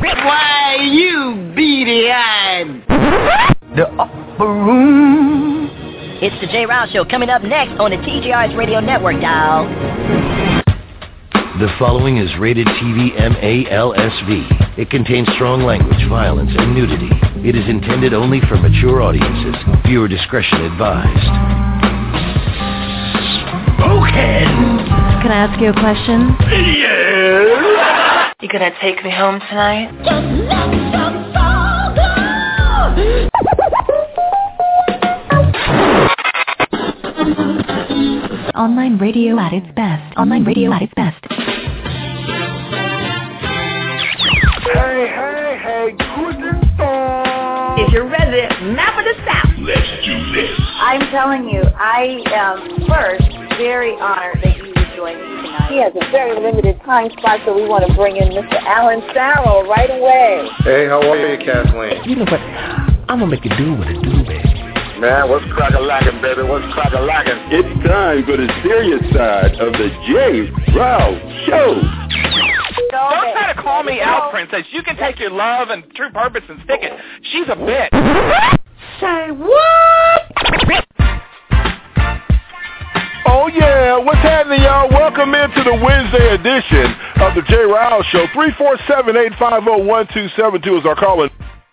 Why, you beady-eyed. The upper room. It's the Jay Ryle Show coming up next on the TJR's Radio Network, dial. The following is rated TV MALSV. It contains strong language, violence, and nudity. It is intended only for mature audiences. Viewer discretion advised. Spoken! Can I ask you a question? Yes! You gonna take me home tonight? Online radio at its best. Online radio at its best. Hey, guten Tag. If you're resident, map of the South. Let's do this. I'm telling you, I am first very honored that you would join me tonight. He has a very limited time slot, so we want to bring in Mr. Alan Farrell right away. Hey, how are you, Kathleen? You know what? I'm gonna make it do what it do, baby. Man, what's crack-a-lackin', baby? What's crack-a-lackin'? It's time for the serious side of the Jay Ryle Show. Don't try to call me out, Princess. You can take your love and true purpose and stick it. She's a bitch. Say what? Oh, yeah. What's happening, y'all? Welcome into the Wednesday edition of the Jay Ryle Show. 347-850-1272 is our calling.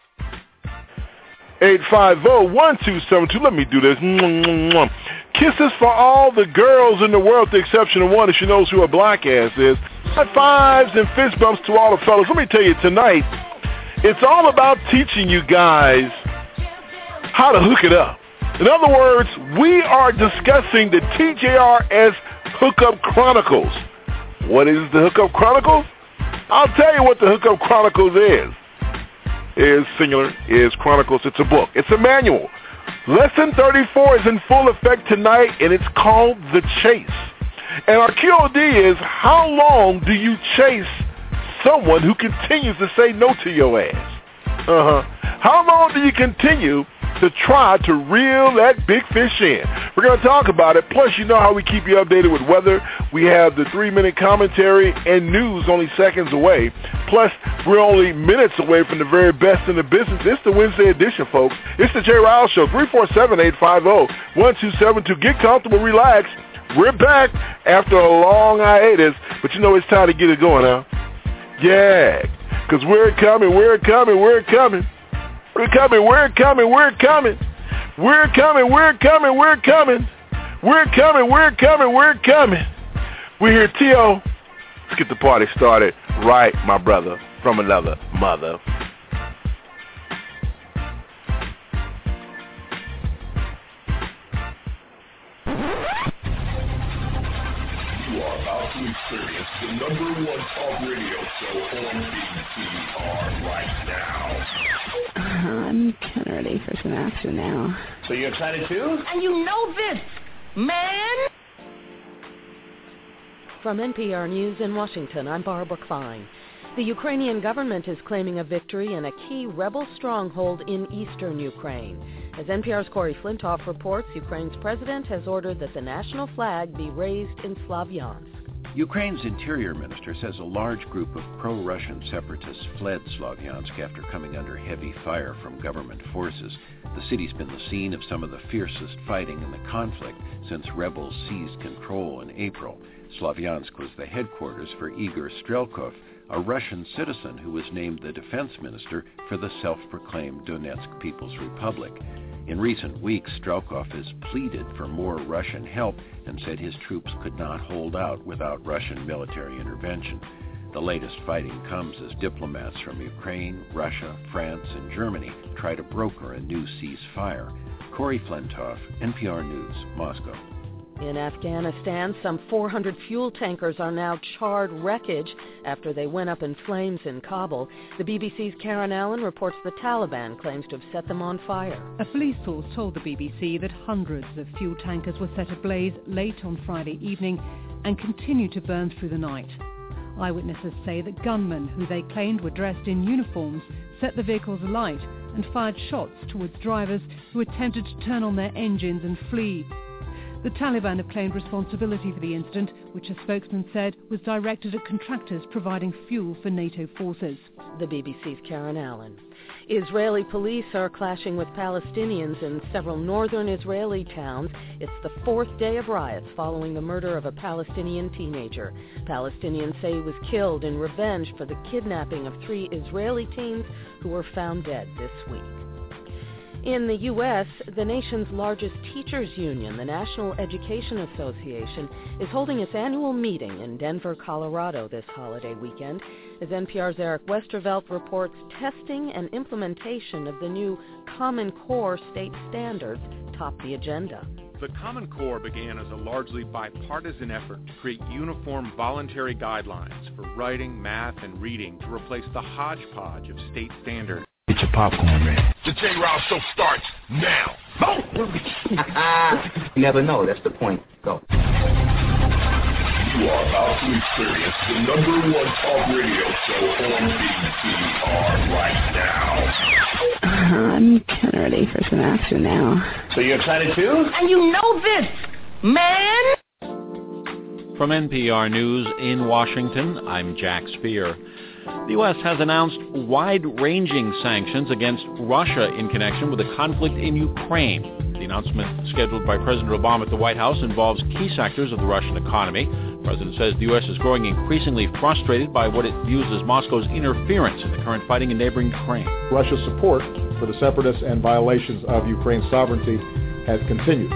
850-1272. Let me do this. Kisses for all the girls in the world, with the exception of one, if she knows who a black ass is. High fives and fist bumps to all the fellas. Let me tell you, tonight, it's all about teaching you guys how to hook it up. In other words, we are discussing the TJRS Hookup Chronicles. What is the Hookup Chronicles? I'll tell you what the Hookup Chronicles is. Is singular, is Chronicles. It's a book. It's a manual. Lesson 34 is in full effect tonight, and it's called The Chase. And our QOD is, how long do you chase someone who continues to say no to your ass? How long do you continue to try to reel that big fish in? We're going to talk about it. Plus, you know how we keep you updated with weather. We have the 3-minute commentary and news only seconds away. Plus, we're only minutes away from the very best in the business. It's the Wednesday edition, folks. It's the Jay Ryle Show, 347-850-1272. Get comfortable, relax. We're back after a long hiatus, but you know it's time to get it going, huh? Yeah, because we're coming. We're coming. We're coming. We're coming. We're coming. We're coming. We're coming. We're coming. We're coming. We're coming. We're coming. We're coming. We're here, T.O. Let's get the party started. Right, my brother, from another mother. You are about to experience the #1 talk radio show on BTR right now. I'm kind of ready for some action now. So you excited too? And you know this, man. From NPR News in Washington, I'm Barbara Klein. The Ukrainian government is claiming a victory in a key rebel stronghold in eastern Ukraine. As NPR's Corey Flintoff reports, Ukraine's president has ordered that the national flag be raised in Slavyansk. Ukraine's interior minister says a large group of pro-Russian separatists fled Slavyansk after coming under heavy fire from government forces. The city's been the scene of some of the fiercest fighting in the conflict since rebels seized control in April. Slavyansk was the headquarters for Igor Strelkov, a Russian citizen who was named the defense minister for the self-proclaimed Donetsk People's Republic. In recent weeks, Strelkov has pleaded for more Russian help and said his troops could not hold out without Russian military intervention. The latest fighting comes as diplomats from Ukraine, Russia, France, and Germany try to broker a new ceasefire. Corey Flintoff, NPR News, Moscow. In Afghanistan, some 400 fuel tankers are now charred wreckage after they went up in flames in Kabul. The BBC's Karen Allen reports the Taliban claims to have set them on fire. A police source told the BBC that hundreds of fuel tankers were set ablaze late on Friday evening and continued to burn through the night. Eyewitnesses say that gunmen, who they claimed were dressed in uniforms, set the vehicles alight and fired shots towards drivers who attempted to turn on their engines and flee. The Taliban have claimed responsibility for the incident, which a spokesman said was directed at contractors providing fuel for NATO forces. The BBC's Karen Allen. Israeli police are clashing with Palestinians in several northern Israeli towns. It's the fourth day of riots following the murder of a Palestinian teenager. Palestinians say he was killed in revenge for the kidnapping of 3 Israeli teens who were found dead this week. In the U.S., the nation's largest teachers union, the National Education Association, is holding its annual meeting in Denver, Colorado this holiday weekend. As NPR's Eric Westervelt reports, testing and implementation of the new Common Core state standards top the agenda. The Common Core began as a largely bipartisan effort to create uniform voluntary guidelines for writing, math, and reading to replace the hodgepodge of state standards. Get your popcorn ready. The J. Ryle Show starts now. You never know. That's the point. Go. You are about to experience the #1 talk radio show on BTR right now. I'm kind of ready for some action now. So you're excited too? And you know this, man! From NPR News in Washington, I'm Jack Speer. The U.S. has announced wide-ranging sanctions against Russia in connection with the conflict in Ukraine. The announcement, scheduled by President Obama at the White House, involves key sectors of the Russian economy. The president says the U.S. is growing increasingly frustrated by what it views as Moscow's interference in the current fighting in neighboring Ukraine. Russia's support for the separatists and violations of Ukraine's sovereignty has continued.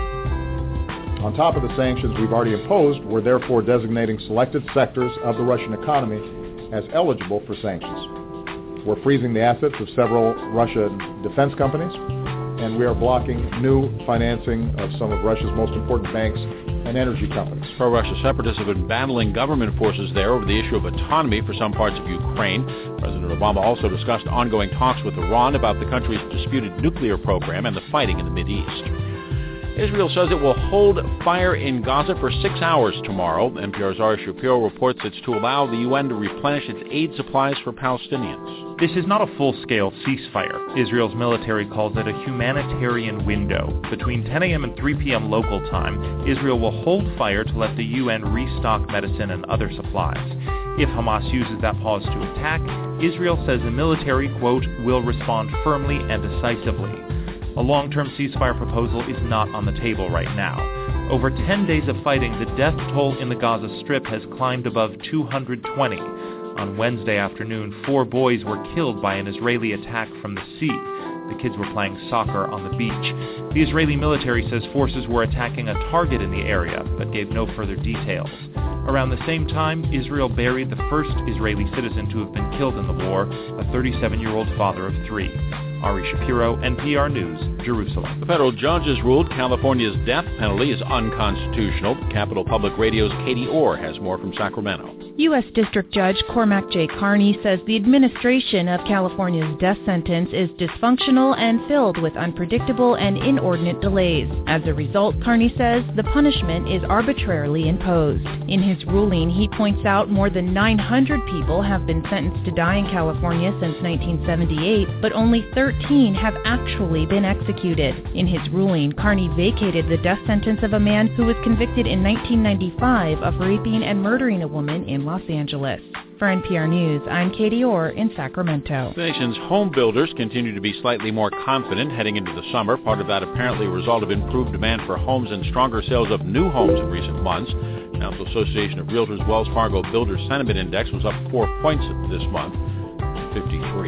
On top of the sanctions we've already imposed, we're therefore designating selected sectors of the Russian economy as eligible for sanctions. We're freezing the assets of several Russian defense companies, and we are blocking new financing of some of Russia's most important banks and energy companies. Pro-Russia separatists have been battling government forces there over the issue of autonomy for some parts of Ukraine. President Obama also discussed ongoing talks with Iran about the country's disputed nuclear program and the fighting in the Mideast. Israel says it will hold fire in Gaza for 6 hours tomorrow. NPR's Ari Shapiro reports it's to allow the UN to replenish its aid supplies for Palestinians. This is not a full-scale ceasefire. Israel's military calls it a humanitarian window. Between 10 a.m. and 3 p.m. local time, Israel will hold fire to let the UN restock medicine and other supplies. If Hamas uses that pause to attack, Israel says the military, quote, will respond firmly and decisively. A long-term ceasefire proposal is not on the table right now. Over 10 days of fighting, the death toll in the Gaza Strip has climbed above 220. On Wednesday afternoon, 4 boys were killed by an Israeli attack from the sea. The kids were playing soccer on the beach. The Israeli military says forces were attacking a target in the area, but gave no further details. Around the same time, Israel buried the first Israeli citizen to have been killed in the war, a 37-year-old father of 3. Ari Shapiro, NPR News, Jerusalem. The federal judge has ruled California's death penalty is unconstitutional. Capitol Public Radio's Katie Orr has more from Sacramento. U.S. District Judge Cormac J. Carney says the administration of California's death sentence is dysfunctional and filled with unpredictable and inordinate delays. As a result, Carney says the punishment is arbitrarily imposed. In his ruling, he points out more than 900 people have been sentenced to die in California since 1978, but only 13 have actually been executed. In his ruling, Carney vacated the death sentence of a man who was convicted in 1995 of raping and murdering a woman in Los Angeles. For NPR News, I'm Katie Orr in Sacramento. The nation's home builders continue to be slightly more confident heading into the summer. Part of that apparently a result of improved demand for homes and stronger sales of new homes in recent months. National Association of Realtors Wells Fargo Builder Sentiment Index was up 4 points this month to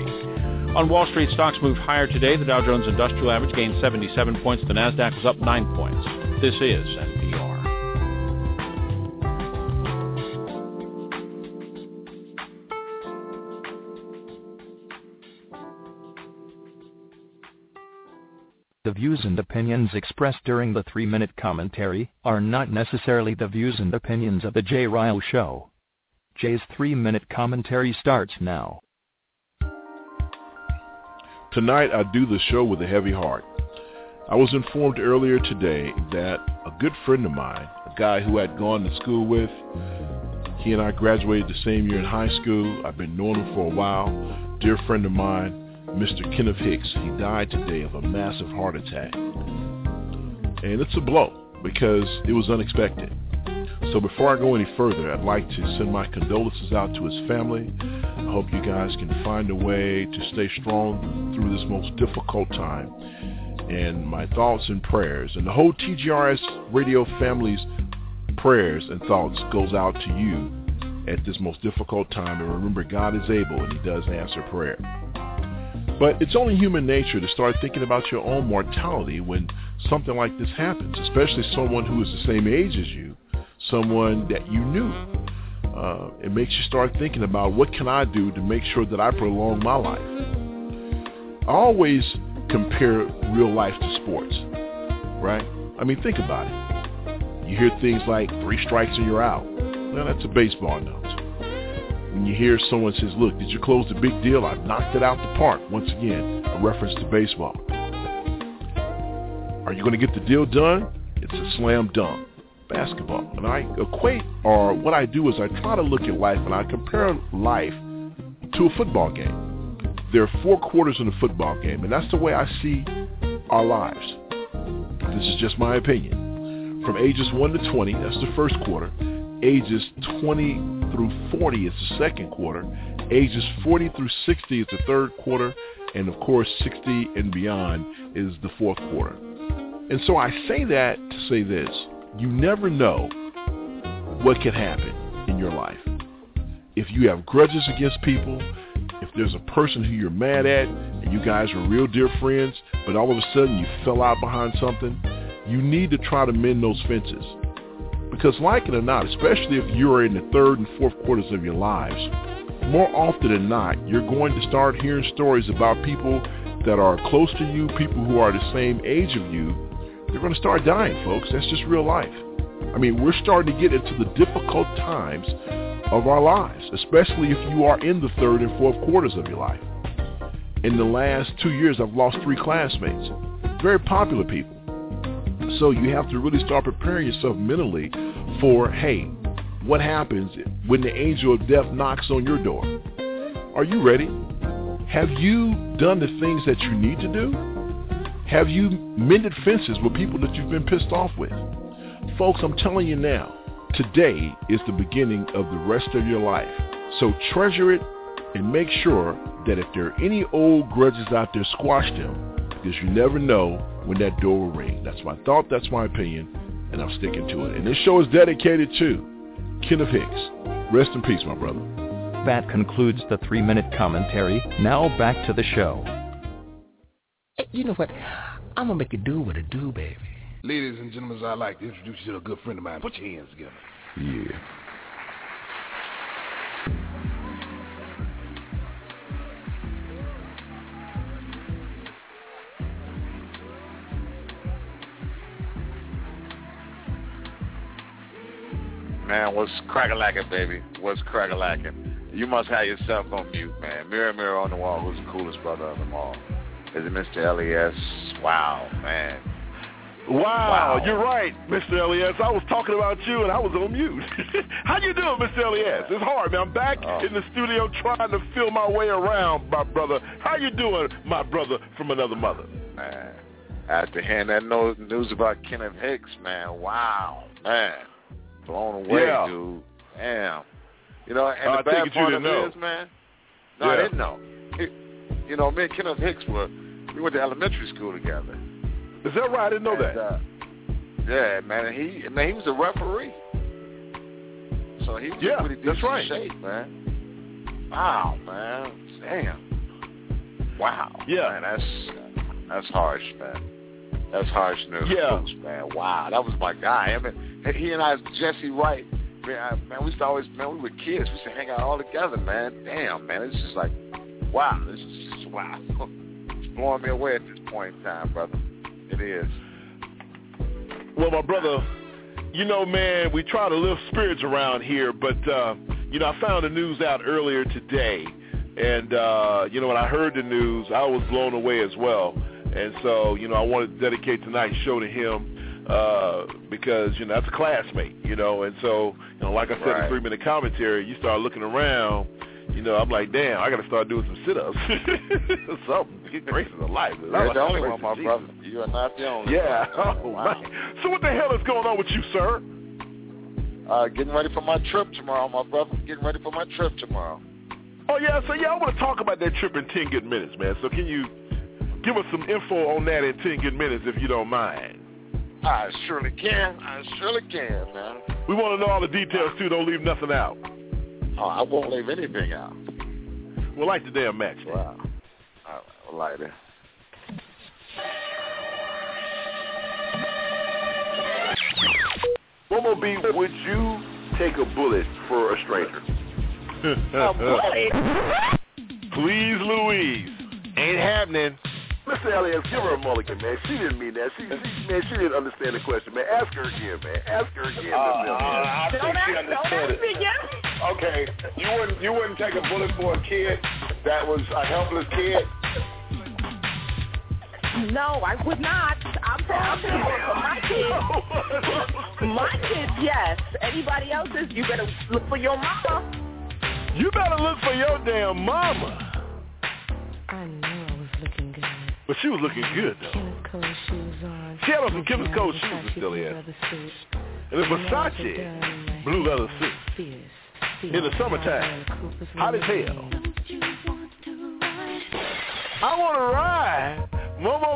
53. On Wall Street, stocks moved higher today. The Dow Jones Industrial Average gained 77 points. The Nasdaq was up 9 points. This is NPR. The views and opinions expressed during the 3-minute commentary are not necessarily the views and opinions of The Jay Ryle Show. Jay's 3-minute commentary starts now. Tonight I do the show with a heavy heart. I was informed earlier today that a good friend of mine, a guy who I'd gone to school with, he and I graduated the same year in high school. I've been knowing him for a while. Dear friend of mine, Mr. Kenneth Hicks, he died today of a massive heart attack. And it's a blow. because it was unexpected. So before I go any further, I'd like to send my condolences out to his family. I hope you guys can find a way to stay strong through this most difficult time. And my thoughts and prayers, and the whole TGRS radio family's prayers and thoughts goes out to you at this most difficult time. And remember, God is able, and he does answer prayer. But it's only human nature to start thinking about your own mortality when something like this happens, especially someone who is the same age as you, someone that you knew. It makes you start thinking about, what can I do to make sure that I prolong my life? I always compare real life to sports, right? I mean, think about it. You hear things like 3 strikes and you're out. Well, that's a baseball announcer. When you hear someone says, look, did you close the big deal? I've knocked it out the park. Once again, a reference to baseball. Are you going to get the deal done? It's a slam dunk. Basketball. And I equate, or what I do is I try to look at life and I compare life to a football game. There are 4 quarters in a football game, and that's the way I see our lives. This is just my opinion. From ages 1 to 20, that's the first quarter. Ages 20 through 40 is the second quarter. Ages 40 through 60 is the third quarter. And of course, 60 and beyond is the fourth quarter. And so I say that to say this. You never know what can happen in your life. If you have grudges against people, if there's a person who you're mad at and you guys are real dear friends, but all of a sudden you fell out behind something, you need to try to mend those fences. Because like it or not, especially if you're in the third and fourth quarters of your lives, more often than not, you're going to start hearing stories about people that are close to you, people who are the same age of you. They're going to start dying, folks. That's just real life. I mean, we're starting to get into the difficult times of our lives, especially if you are in the third and fourth quarters of your life. In the last 2 years, I've lost 3 classmates, very popular people. So you have to really start preparing yourself mentally for, hey, what happens when the angel of death knocks on your door? Are you ready? Have you done the things that you need to do? Have you mended fences with people that you've been pissed off with? Folks, I'm telling you now, today is the beginning of the rest of your life. So treasure it and make sure that if there are any old grudges out there, squash them, because you never know when that door will ring. That's my thought, that's my opinion, and I'm sticking to it. And this show is dedicated to Kenneth Hicks. Rest in peace, my brother. That concludes the 3-minute commentary. Now back to the show. You know what? I'm going to make a do what I do, baby. Ladies and gentlemen, I'd like to introduce you to a good friend of mine. Put your hands together. Yeah. Man, what's crack-a-lackin', baby? What's crack-a-lackin'? You must have yourself on mute, man. Mirror, mirror on the wall, who's the coolest brother of them all? Is it Mr. Elias? Wow, man. Wow, you're right, Mr. Elias. I was talking about you, and I was on mute. How you doing, Mr. Elias? It's hard, man. I'm back in the studio trying to feel my way around, my brother. How you doing, my brother from another mother? Man, after hearing that news about Kenneth Hicks, man, wow, man. Blown away, dude. Damn. You know, and the bad part of it is, man, I didn't know. You know, me and Kenneth Hicks we went to elementary school together. Is that right? I didn't know that. Yeah, man, and he was a referee. So he was pretty decent shape, man. Wow, man. Damn. Wow. Yeah. Man, that's harsh, man. That's harsh news, folks, man. Wow, that was my guy. I mean, he and I, Jesse Wright, man, we used to always, man, we were kids. We used to hang out all together, man. Damn, man, it's just like, wow, this is just, wow. It's blowing me away at this point in time, brother. It is. Well, my brother, you know, man, we try to lift spirits around here, but, you know, I found the news out earlier today, and, you know, when I heard the news, I was blown away as well. And so, you know, I wanted to dedicate tonight's show to him because, you know, that's a classmate, you know. And so, you know, like I said in 3-minute commentary, you start looking around, you know, I'm like, damn, I got to start doing some sit-ups or something. Get grace of the life. You're the only one, my brother. You are not the only one. Yeah. Oh, wow. So what the hell is going on with you, sir? Getting ready for my trip tomorrow, my brother. Getting ready for my trip tomorrow. Oh, yeah, so I want to talk about that trip in 10 good minutes, man. So can you give us some info on that in 10 good minutes if you don't mind? I surely can, man. We want to know all the details, too. Don't leave nothing out. Oh, I won't leave anything out. Well, light the damn match. Wow. All right, I'll light it. Momo B, would you take a bullet for a stranger? A bullet? Please, Louise. Ain't happening. Mr. Elias, give her a mulligan, man. She didn't mean that. She didn't understand the question, man. Ask her again, man. Ask her again. I think she understood it. Okay, you wouldn't take a bullet for a kid that was a helpless kid? No, I would not. I'm taking a bullet for my kids. My kids, yes. Anybody else's, you better look for your mama. You better look for your damn mama. I knew I was looking good. But she was looking good, though. Kenneth Cole shoes on. She had on some Kenneth Cole shoes, still in. And a Versace blue leather suit. In the summertime. Hot as hell. I want to ride. Momo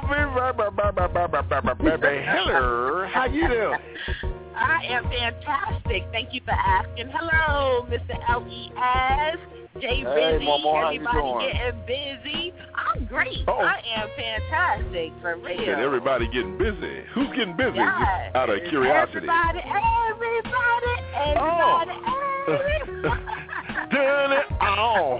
baby. Hello. How you doing? I am fantastic. Thank you for asking. Hello, Mr. L.E.S. Jay Busy. Momo, everybody getting busy. I'm great. Uh-oh. I am fantastic, for real. You said everybody getting busy. Who's getting busy? Just out of curiosity. Everybody. Done it all.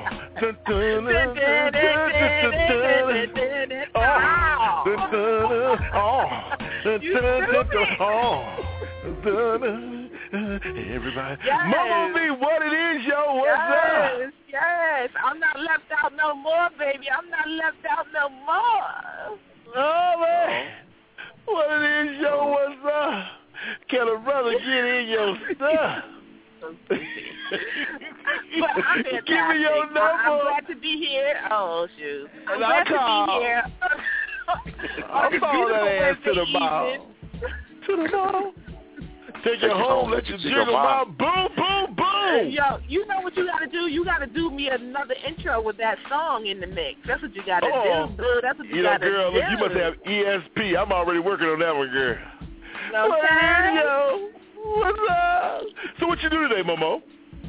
Everybody. Momo B, what it is, yo? What's up? Yes. I'm not left out no more, baby. I'm not left out no more. Oh, man. What it is, yo? What's up? Can a brother get in your stuff? But I'm fantastic. Give me your number. I'm glad to be here. Oh, shoot. I'm glad to be here. I'll follow that ass to the ball. To the ball. Take you home, let you jiggle my boom, boom, boom. Yo, you know what you got to do? You got to do me another intro with that song in the mix. That's what you got to do, dude. That's what you got to do. Girl, look, you must have ESP. I'm already working on that one, girl. Okay. Yo, what's up? So what you do today, Momo?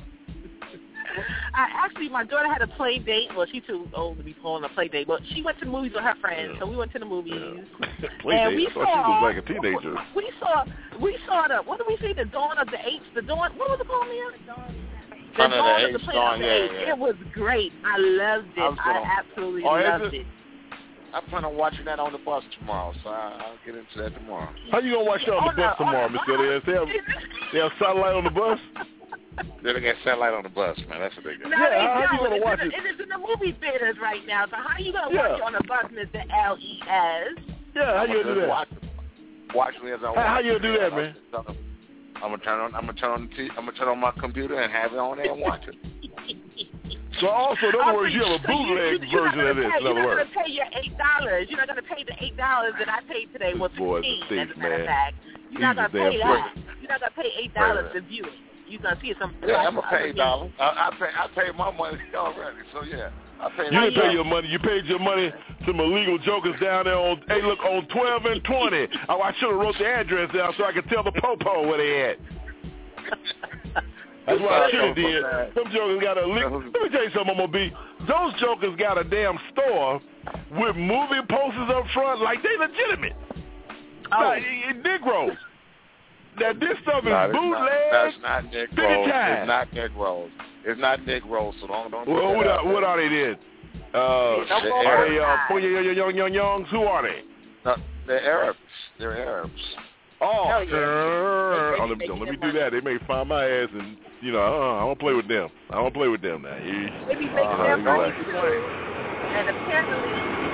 My daughter had a play date. Well, she's too old to be going on a play date, but she went to the movies with her friends, so we went to the movies. And we saw, she was like a teenager. We saw the, what did we see? The Dawn of the Apes. The Dawn, what was it called, Mia? The Dawn of the Planet of the Apes. It was great. I loved it. I absolutely loved it. I plan on watching that on the bus tomorrow, so I'll get into that tomorrow. How you going to watch that on the bus tomorrow, Mr. Elias? They have satellite on the bus? They got satellite on the bus, man. That's what they got. No, how you going to watch it? It is in the movie theaters right now, so how you going to watch it on the bus, Mr. L.E.S.? Yeah, how you going to do that? Watch me as I watch. How you going to do that, man? I'm gonna turn on my computer and have it on there and watch it. So also, in other words, you have a bootleg version of this. In other words, you're not gonna pay your $8. You're not gonna pay the $8 that I paid today. Was $15. As a matter of fact, you're not gonna pay that. You're not gonna pay $8 to view it. You're gonna see it some. Yeah, I'm gonna pay $8. I paid my money already. So yeah. You didn't pay your money. You paid your money to some illegal jokers down there on, hey, look, on 12 and 20. Oh, I should have wrote the address down so I could tell the po-po where they at. That's what I should have did. Some jokers got a legal. Let me tell you something, Momo B. Those jokers got a damn store with movie posters up front like they legitimate. Oh. Negroes. That this stuff is bootleg. That's not Negroes. It's not Negroes. It's not Negroes, so don't. Well, what are they then? Are they youngs? Who are they? No, they're Arabs. They're Arabs. Oh, let me do that. They may find my ass and, I don't play with them. I don't play with them now. They be making their money too. And apparently,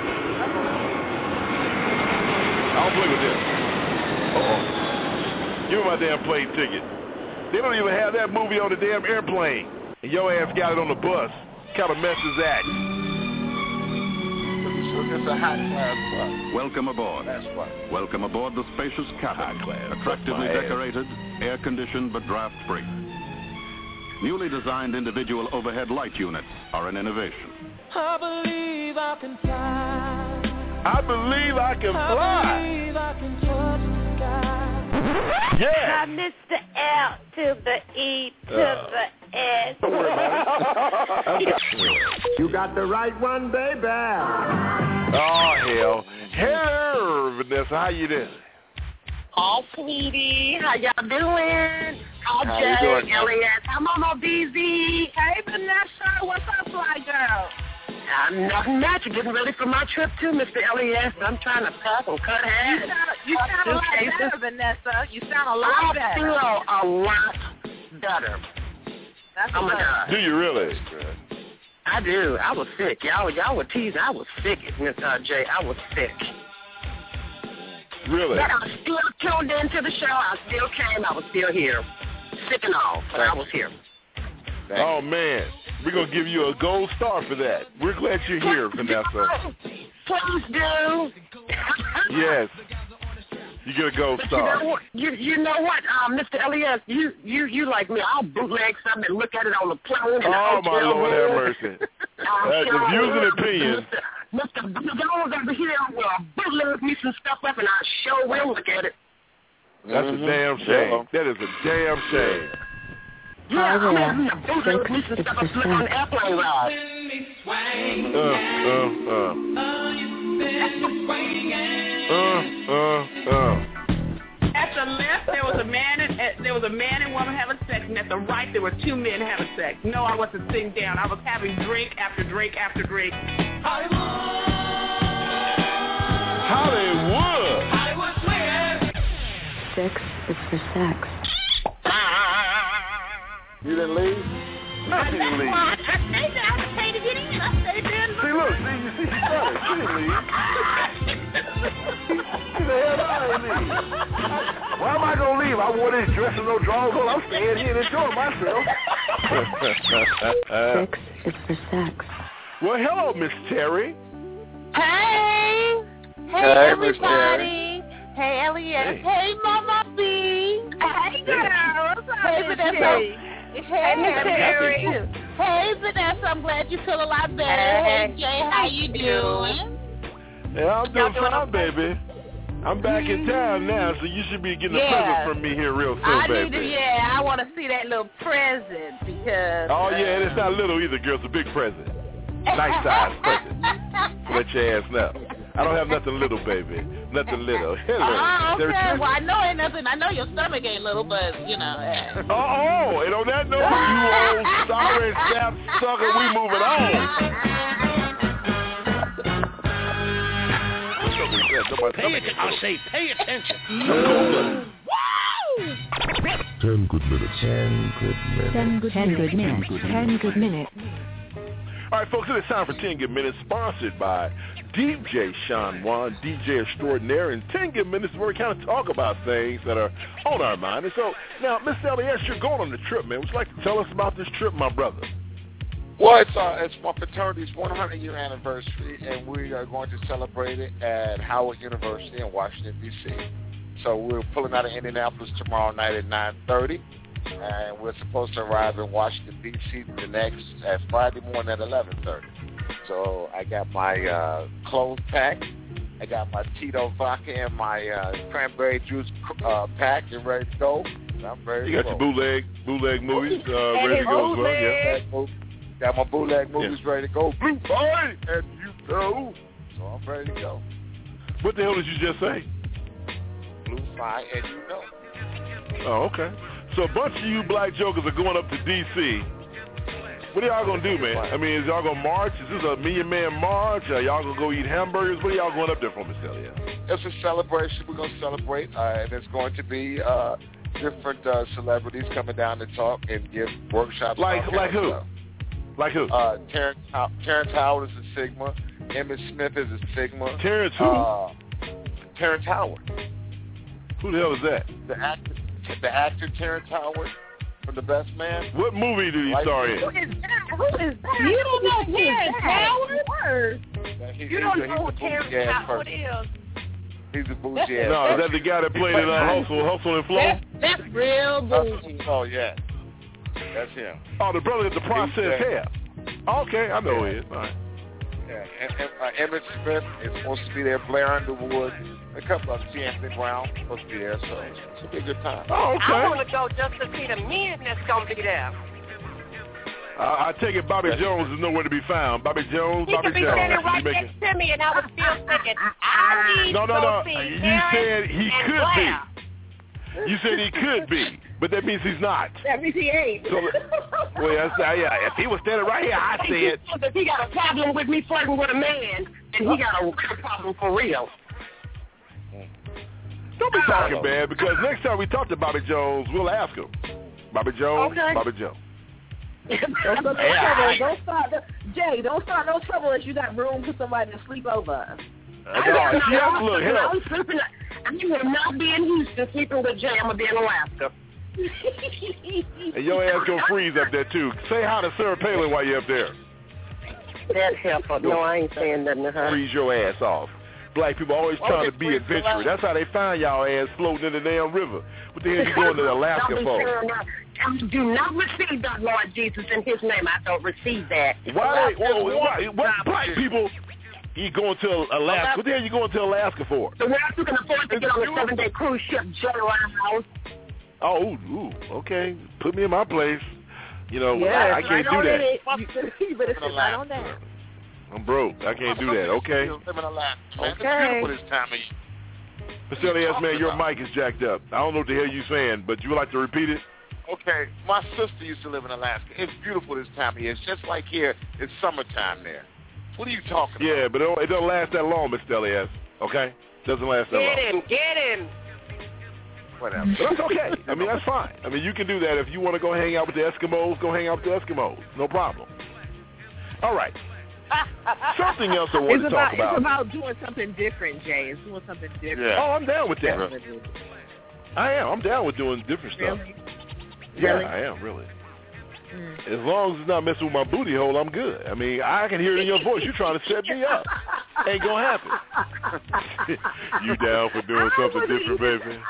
I don't play with them. Give me my damn plane ticket. They don't even have that movie on the damn airplane. And your ass got it on the bus. What kind of mess is that? It's a high class bus. Welcome aboard. That's what. Welcome aboard the spacious cabin. Attractively decorated, air-conditioned, but draft-free. Newly designed individual overhead light units are an innovation. I believe I can fly. I believe I can fly. I believe I can touch the sky. Yeah. From Mr. L to the E to the S. Don't worry about it. You got the right one, baby. Oh, hell. Hello, Vanessa. How you doing? Oh, sweetie. How y'all doing? Oh, How Jay, you doing, Elliot. I'm on my BZ. Hey, Vanessa. What's up, fly girl? I'm nothing much. Getting ready for my trip, too, Mr. Elliot. I'm trying to pack and cut heads. You sound a lot better, Vanessa. You sound a lot better. I feel a lot better. That's oh, my God. Do you really? I do. I was sick. Y'all were teasing. I was sick, Miss Jay. I was sick. Really? But I still tuned into the show. I still came. I was still here. Sick and all, but I was here. Oh, man. We're going to give you a gold star for that. We're glad you're here, Vanessa. Please do. Yes. You get a gold star. You know what, Mr. Elias, you like me. I'll bootleg something and look at it on the plane. Oh, my Lord, have mercy. The views and opinions. Mr. Jones over here will bootleg me some stuff up, and I sure will look at it. That's a damn shame. That is a damn shame. Yeah, I'm bootleg me some stuff up on the airplane ride. At the left, there was a man and woman having sex, and at the right, there were two men having sex. No, I wasn't sitting down. I was having drink after drink after drink. Hollywood. Sex is for sex. You didn't leave? No, she didn't leave. I stayed there. I had to pay to get in. I stayed there. See, look. See, you see, she got it. She didn't leave. She the hell out of me. Why am I going to leave? I wore this dress and no drawers on. I'm staying here and enjoying myself. Sex is for sex. Well, hello, Miss Terry. Hey. Hey, everybody. Hey, Elliot. Hey, Mama B. Hey, girl. What's up, Hey, Vanessa. Hey, Miss Terry. Hey, Vanessa. I'm glad you feel a lot better. Hey, Jay. How you doing? Yeah, I'm doing fine, baby. I'm back in town now, so you should be getting a present from me here real soon, baby. I want to see that little present because... Oh, yeah, and it's not little either, girl. It's a big present. Nice size present. Let your ass know. I don't have nothing little, baby. Nothing little. Hello. Oh, okay. Well, I know ain't nothing. I know your stomach ain't little, but, you know. Oh, and on that note, you old sorry sap sucker, we moving on. Pay attention. 10 good minutes. 10 good minutes. All right, folks, it's time for 10 Good Minutes, sponsored by DJ Sean Wan, DJ Extraordinaire, and 10 Good Minutes where we kind of talk about things that are on our mind. And so, now, Mr. Elias, you're going on the trip, man. Would you like to tell us about this trip, my brother? Well, it's my fraternity's 100-year anniversary, and we are going to celebrate it at Howard University in Washington, D.C. So we're pulling out of Indianapolis tomorrow night at 9:30. And we're supposed to arrive in Washington, D.C. at Friday morning at 11:30. So I got my clothes packed. I got my Tito vodka and my cranberry juice packed and ready to go. I'm ready to go. You got your bootleg movies ready to go as well, yeah. Got my bootleg movies ready to go. Blue Boy, and you know. So I'm ready to go. What the hell did you just say? Blue Fire, and you know. Oh, okay. So a bunch of you black jokers are going up to D.C. What are y'all going to do, man? I mean, is y'all going to march? Is this a Million Man March? Are y'all going to go eat hamburgers? What are y'all going up there for, Mr. Elliott? It's a celebration. We're going to celebrate, and it's going to be different celebrities coming down to talk and give workshops. Like who? Like who? Terrence Howard is a Sigma. Emmett Smith is a Sigma. Terrence who? Terrence Howard. Who the hell is that? The actor Terrence Howard from The Best Man. What movie did he star in? Who is that? You don't know Terrence Howard? You don't know who Terrence Howard is. He's a bougie ass. No, is that the guy that played in Hustle and Flow? That's real bougie. Oh, yeah. That's him. Oh, the brother with the processed hair. Okay, I know who he is. All right. Yeah, and Emmett Smith is supposed to be there. Blair Underwood, a couple of Anthony Brown supposed to be there. So it's a good time. Oh, okay. I want to go just to see the men that's going to be there. I take it Bobby Jones is nowhere to be found. Bobby Jones. He could be standing right next to me, and I would still thinking, I need to go see You said he could Blair. be. You said he could be, but that means he's not. That means he ain't. So, well, yeah, if he was standing right here, I said. If he got a problem with me flirting with a man, then he got a real problem for real. Don't be talking bad, because next time we talk to Bobby Jones, we'll ask him. Bobby Jones, okay. Bobby Jones. Don't start, Jay. Don't start no trouble if you got room for somebody to sleep over. I will not be in Houston sleeping with Jay. I'm gonna be in Alaska. And your ass gonna freeze up there too. Say hi to Sarah Palin while you're up there. That's helpful. No, I ain't saying nothing to her. Freeze your ass off. Black people always trying to be adventurous. That's how they find y'all ass floating in the damn river. What the hell you going to Alaska for? Do not receive that, Lord Jesus, in his name. I don't receive that. Why black people, you going to Alaska? What the hell you going to Alaska for? The way you can afford to get on a 7-day cruise ship, Joe. Oh, okay. Put me in my place. You know, I can't do that. You better sit right on that. I'm broke. I can't do that. Okay. Okay. This time of year. Mr. Elias, man, your mic is jacked up. I don't know what the hell you're saying, but you would like to repeat it? Okay. My sister used to live in Alaska. It's beautiful this time of year. It's just like here. It's summertime there. What are you talking about? Yeah, but it don't last that long, Mr. Elias. Okay? Doesn't last that long. Get him. Whatever. But that's okay. I mean, that's fine. I mean, you can do that. If you want to go hang out with the Eskimos, go hang out with the Eskimos. No problem. All right. Something else I want to talk about. It's about doing something different, Jay. It's doing something different. Yeah. Oh, I'm down with that. I am. I'm down with doing different stuff. Really? Yeah, I am, really. As long as it's not messing with my booty hole, I'm good. I mean, I can hear it in your voice. You're trying to set me up. Ain't going to happen. You down for doing something different, baby?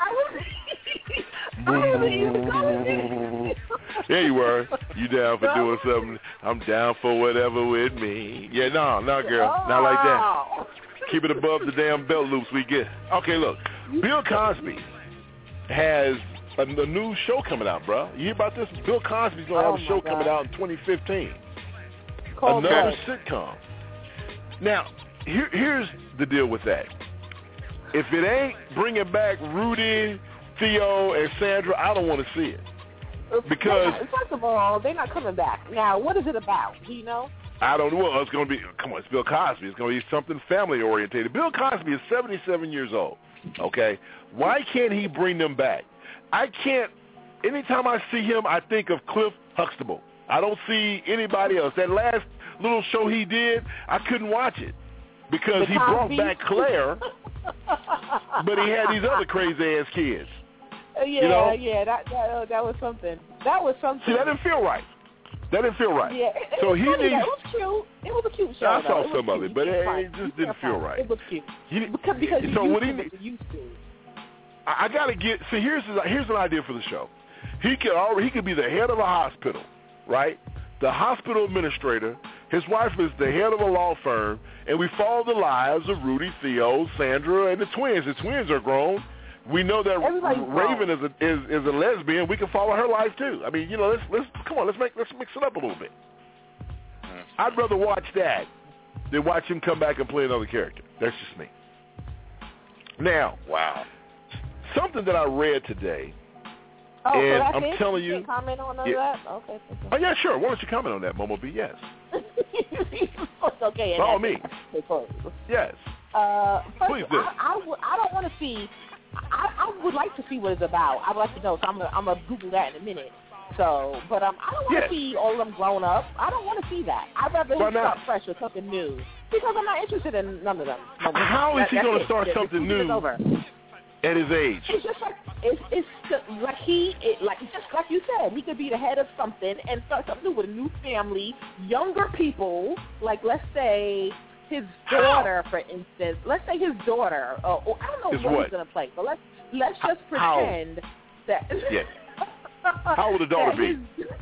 Yeah, you were. You down for doing something? I'm down for whatever with me. Yeah, no, girl. Not like that. Keep it above the damn belt loops we get. Okay, look. Bill Cosby has a new show coming out, bro. You hear about this? Bill Cosby's going to have a show coming out in 2015. Another sitcom. Now, here's the deal with that. If it ain't bringing back Rudy, Theo, and Sandra, I don't want to see it. Because first of all, they're not coming back. Now, what is it about? Do you know? I don't know. It's going to be, come on, it's Bill Cosby. It's going to be something family-orientated. Bill Cosby is 77 years old, okay? Why can't he bring them back? I can't, anytime I see him, I think of Cliff Huxtable. I don't see anybody else. That last little show he did, I couldn't watch it because he brought back Claire, but he had these other crazy-ass kids. Yeah, you know? That was something. That was something. See, that didn't feel right. Yeah. So he needs. It was cute. It was a cute show. I saw some of it, but it just didn't feel right. It was cute. Because so what he used to. I gotta get. See, here's an idea for the show. He could be the head of a hospital, right? The hospital administrator. His wife is the head of a law firm, and we follow the lives of Rudy, Theo, Sandra, and the twins. The twins are grown. We know that Raven is a lesbian. We can follow her life too. I mean, you know, let's mix it up a little bit. I'd rather watch that than watch him come back and play another character. That's just me. Now, something that I read today, and so I'm telling you, comment on that? Okay. Oh yeah, sure. Why don't you comment on that, Momo B? Yes. Okay. By all means. Yes. Please do. I don't want to see. I would like to see what it's about. I would like to know. So I'm gonna Google that in a minute. So, but I don't want to see all of them grown up. I don't want to see that. I'd rather him start fresh with something new because I'm not interested in none of them. How is he going to start something new at his age? It's just like just like you said, he could be the head of something and start something new with a new family, younger people. Like let's say his daughter, for instance, let's say his daughter, or I don't know what he's going to play, but let's just pretend that. Yes. How old would the daughter be?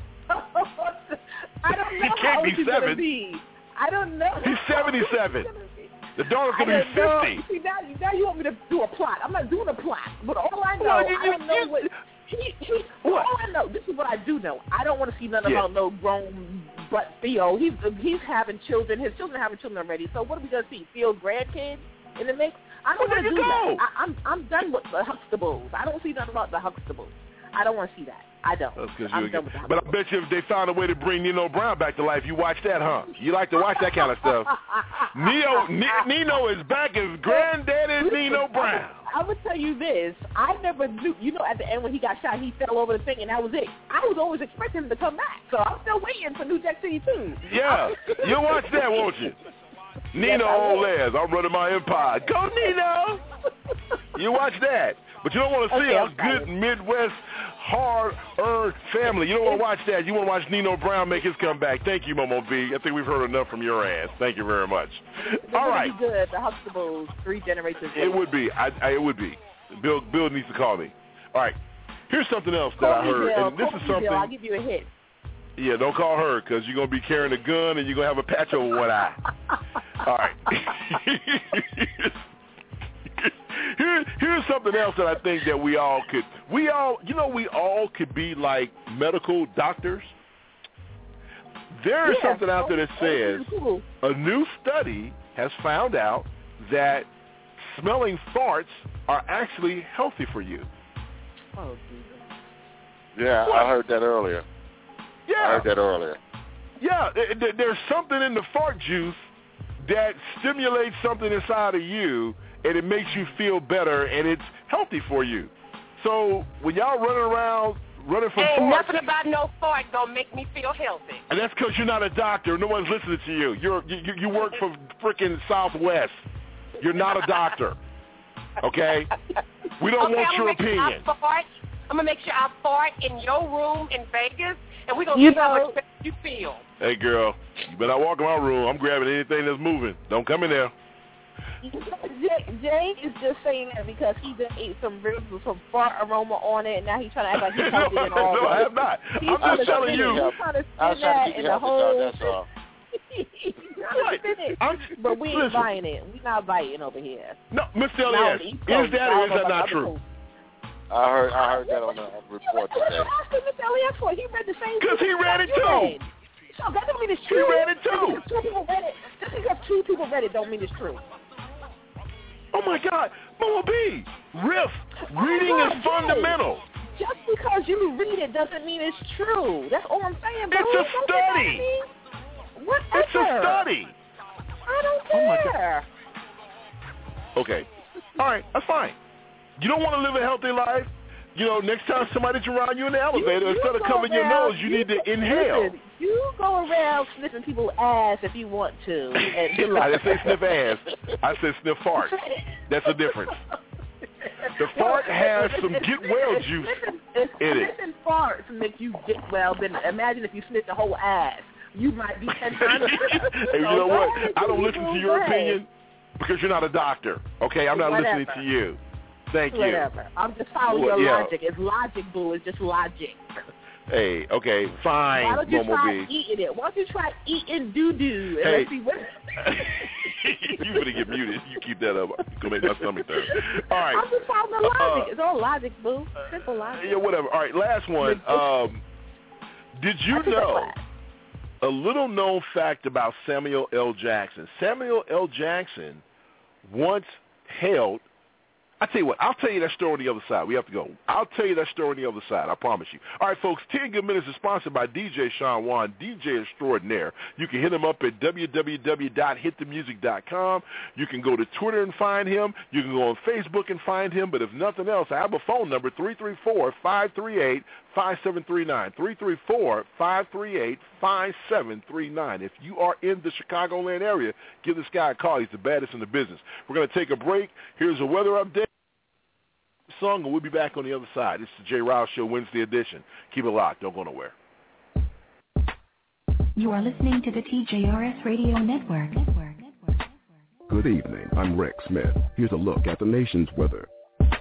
I don't know. He can't be 7. I don't know. He's 77. The daughter's going to be 50. See, now you want me to do a plot. I'm not doing a plot, but all I know, I don't know what. All I know, this is what I do know. I don't want to see nothing about no grown but Theo. He's having children. His children are having children already. So what are we going to see? Theo's grandkids in the mix? I'm not going to do that. I'm done with the Huxtables. I don't see nothing about the Huxtables. I don't want to see that. I don't. I'm done with that. But I bet you if they found a way to bring Nino Brown back to life, you watch that, huh? You like to watch that kind of stuff. Nino is back as Granddaddy Nino Brown. I would tell you this. I never knew. You know, at the end when he got shot, he fell over the thing, and that was it. I was always expecting him to come back. So I'm still waiting for New Jack City 2. Yeah. You'll watch that, won't you? Nino on Les. I'm running my empire. Go, Nino. You watch that. But you don't want to see a good Midwest, hard-earned family. You don't want to watch that. You want to watch Nino Brown make his comeback. Thank you, Momo B. I think we've heard enough from your ass. Thank you very much. All right. It would be good. The Huxtables, 3 generations later. It would be. It would be. Bill needs to call me. All right. Here's something else that I heard. Bill. And this is something. Bill. I'll give you a hit. Yeah, don't call her because you're going to be carrying a gun and you're going to have a patch over one eye. All right. Here's something else that I think that we all could be like medical doctors. There is something out there that says a new study has found out that smelling farts are actually healthy for you. Oh, Jesus. Yeah, what? I heard that earlier. Yeah. Yeah, there's something in the fart juice that stimulates something inside of you, and it makes you feel better, and it's healthy for you. So when y'all running from ain't farts, nothing about no fart gonna make me feel healthy. and that's because you're not a doctor. No one's listening to you. You work for freaking Southwest. You're not a doctor. Okay? We don't want your opinion. I'm gonna make sure I fart in your room in Vegas, and we're gonna see how much better you feel. Hey, girl, you better not walk in my room. I'm grabbing anything that's moving. Don't come in there. Jay is just saying that because he just ate some ribs with some fart aroma on it, and now he's trying to act like he's healthy and all that. No, I have not. I'm just telling you. I was trying to keep you healthy, that's all. But we ain't buying it. We're not biting over here. No, Mr. Elias, is that or is that not true? I heard that on the report today. What else did Mr. Elias for? He read the same thing. Because he read it too. So that don't mean it's true. He read it too. Just because 2 people read it don't mean it's true. Oh my God, Momo B, reading is fundamental. Just because you read it doesn't mean it's true. That's all I'm saying, bro. It's a study. Whatever. It's a study. I don't care. Okay. All right, that's fine. You don't want to live a healthy life? You know, next time somebody's around you in the elevator, instead of covering your nose, you need to inhale. Listen, you go around sniffing people's ass if you want to. I didn't say sniff ass. I said sniff fart. That's the difference. The fart has some get well juice in it. Sniffing farts make you get well. Then imagine if you sniff the whole ass. You might be 10 times. Hey, you know what? I don't listen to your opinion because you're not a doctor. Okay, I'm not listening to you. Thank you. Whatever. I'm just following your logic. It's logic, boo. It's just logic. Hey, okay, fine, Why don't you Momo try B. eating it? Why don't you try eating doo-doo? Hey. Let's see what... You're going to get muted. You keep that up. It's going to make my stomach turn. All right. I'm just following the logic. It's all logic, boo. Simple logic. Yeah, whatever. All right, last one. Did you know a little known fact about Samuel L. Jackson? Samuel L. Jackson once held... I tell you what, I'll tell you that story on the other side. We have to go. I'll tell you that story on the other side. I promise you. All right, folks, 10 Good Minutes is sponsored by DJ Sean Juan, DJ Extraordinaire. You can hit him up at www.hitthemusic.com. You can go to Twitter and find him. You can go on Facebook and find him. But if nothing else, I have a phone number, 334-538-5739. 334-538-5739. If you are in the Chicagoland area, give this guy a call. He's the baddest in the business. We're going to take a break. Here's a weather update. Song, and we'll be back on the other side. It's the Jay Riles Show Wednesday edition. Keep it locked. Don't go nowhere. You are listening to the TJRS Radio Network. Good evening. I'm Rex Smith. Here's a look at the nation's weather.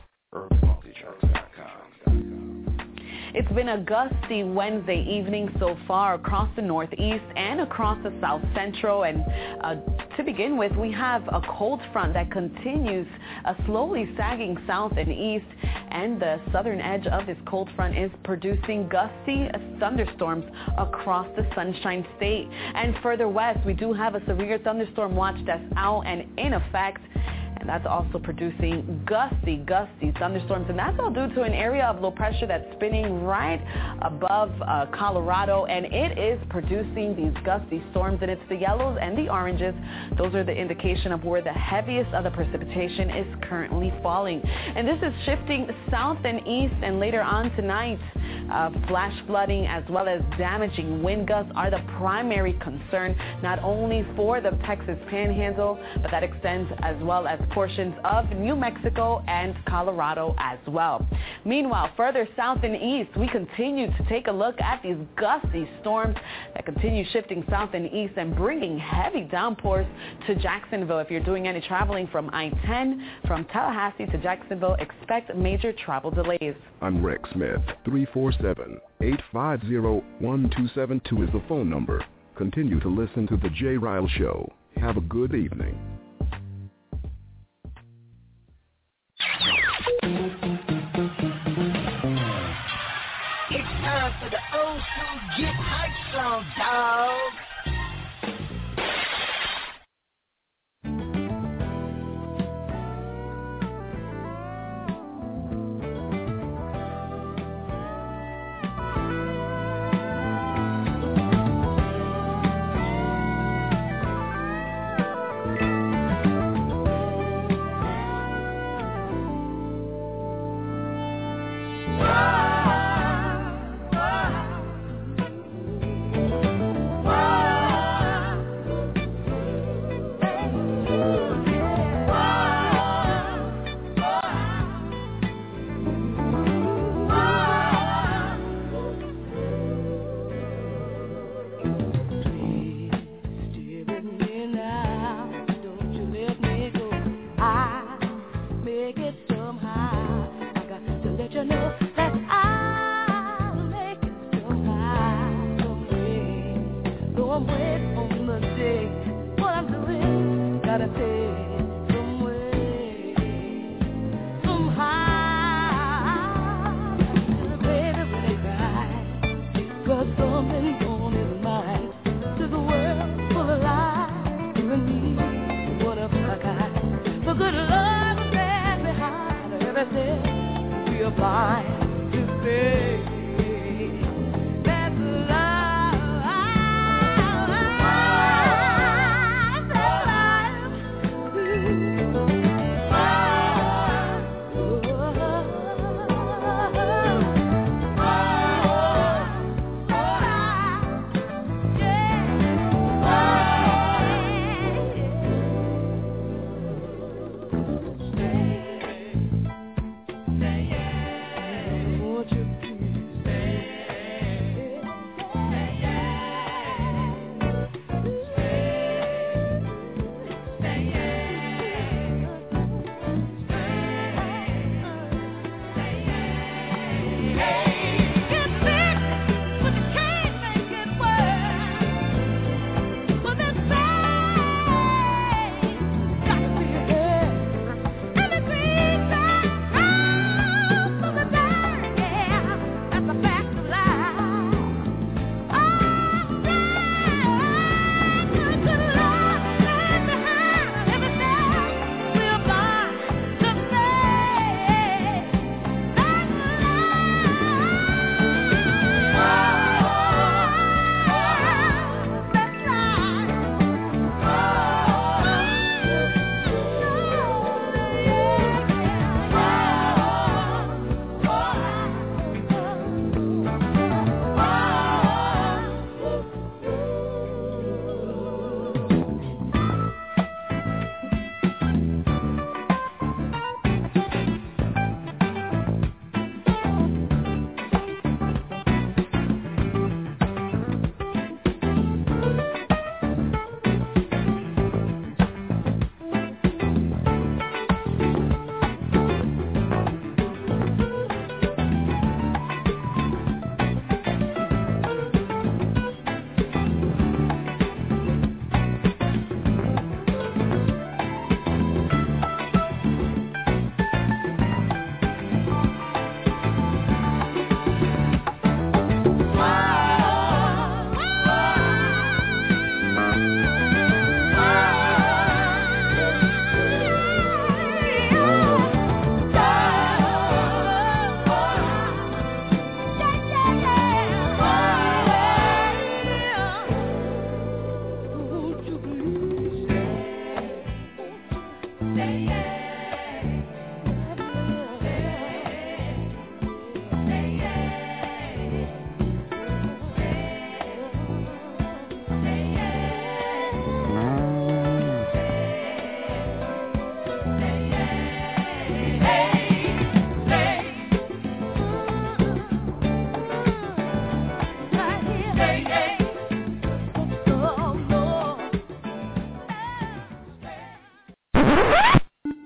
It's been a gusty Wednesday evening so far across the Northeast and across the South Central. And to begin with, we have a cold front that continues slowly sagging south and east. And the southern edge of this cold front is producing gusty thunderstorms across the Sunshine State. And further west, we do have a severe thunderstorm watch that's out and in effect. And that's also producing gusty thunderstorms. And that's all due to an area of low pressure that's spinning right above Colorado. And it is producing these gusty storms. And it's the yellows and the oranges. Those are the indication of where the heaviest of the precipitation is currently falling. And this is shifting south and east. And later on tonight, flash flooding as well as damaging wind gusts are the primary concern, not only for the Texas Panhandle, but that extends as well as portions of New Mexico and Colorado as well. Meanwhile, further south and east, we continue to take a look at these gusty storms that continue shifting south and east and bringing heavy downpours to Jacksonville. If you're doing any traveling from I-10 from Tallahassee to Jacksonville, expect major travel delays. I'm Rex Smith. 347-850-1272 is the phone number. Continue to listen to The Jay Ryle Show. Have a good evening. It's time for the old school Get Hype song, dog.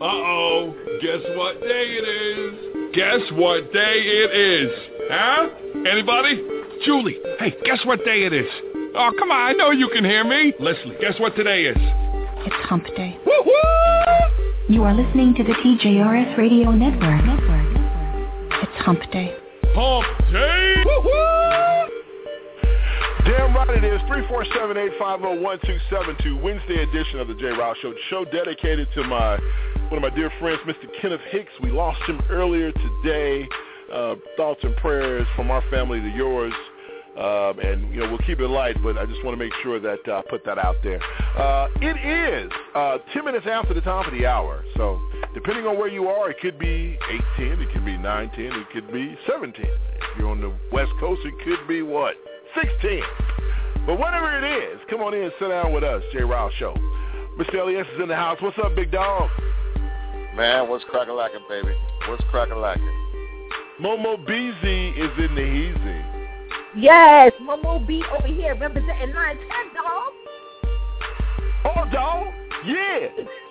Uh-oh. Guess what day it is? Guess what day it is? Huh? Anybody? Julie, hey, guess what day it is? Oh, come on, I know you can hear me. Leslie, guess what today is? It's Hump Day. Woo-hoo! You are listening to the TJRS Radio Network. It's Hump Day. Hump Day! Woo-hoo! Damn right it is. 347-850-1272. Wednesday edition of the J. Ryle Show. Show dedicated to one of my dear friends, Mr. Kenneth Hicks. We lost him earlier today. Thoughts and prayers from our family to yours. And, we'll keep it light, but I just want to make sure that I put that out there. It is 10 minutes after the top of the hour. So depending on where you are, it could be 8:10, it could be 9:10, it could be 7:10. If you're on the West Coast, it could be, 6:10. But whatever it is, come on in and sit down with us, J. Ryle Show. Mr. Elias is in the house. What's up, big dog? Man, what's crackalackin', baby? What's crackalackin'? Momo BZ is in the heezy. Yes, Momo B over here representing 910, dog. Oh, dog? Yeah.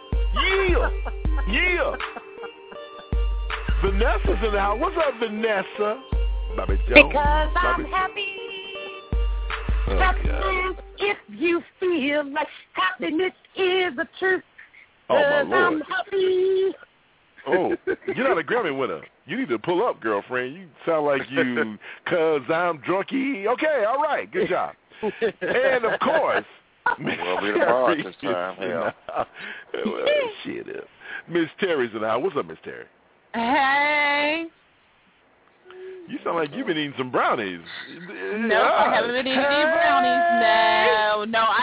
Yeah. Vanessa's in the house. What's up, Vanessa? Bobby Jones. Because I'm happy. Sometimes if you feel like happiness is the truth. Oh, my Lord. I'm happy. Oh, you're not a Grammy winner. You need to pull up, girlfriend. You sound like you, 'cause I'm drunky. Okay, all right, good job. And, of course, we'll be the bar this time. Hell. Shit. Miss Terry's in the house. What's up, Miss Terry? Hey. You sound like you've been eating some brownies. No, I haven't been eating any brownies. No, I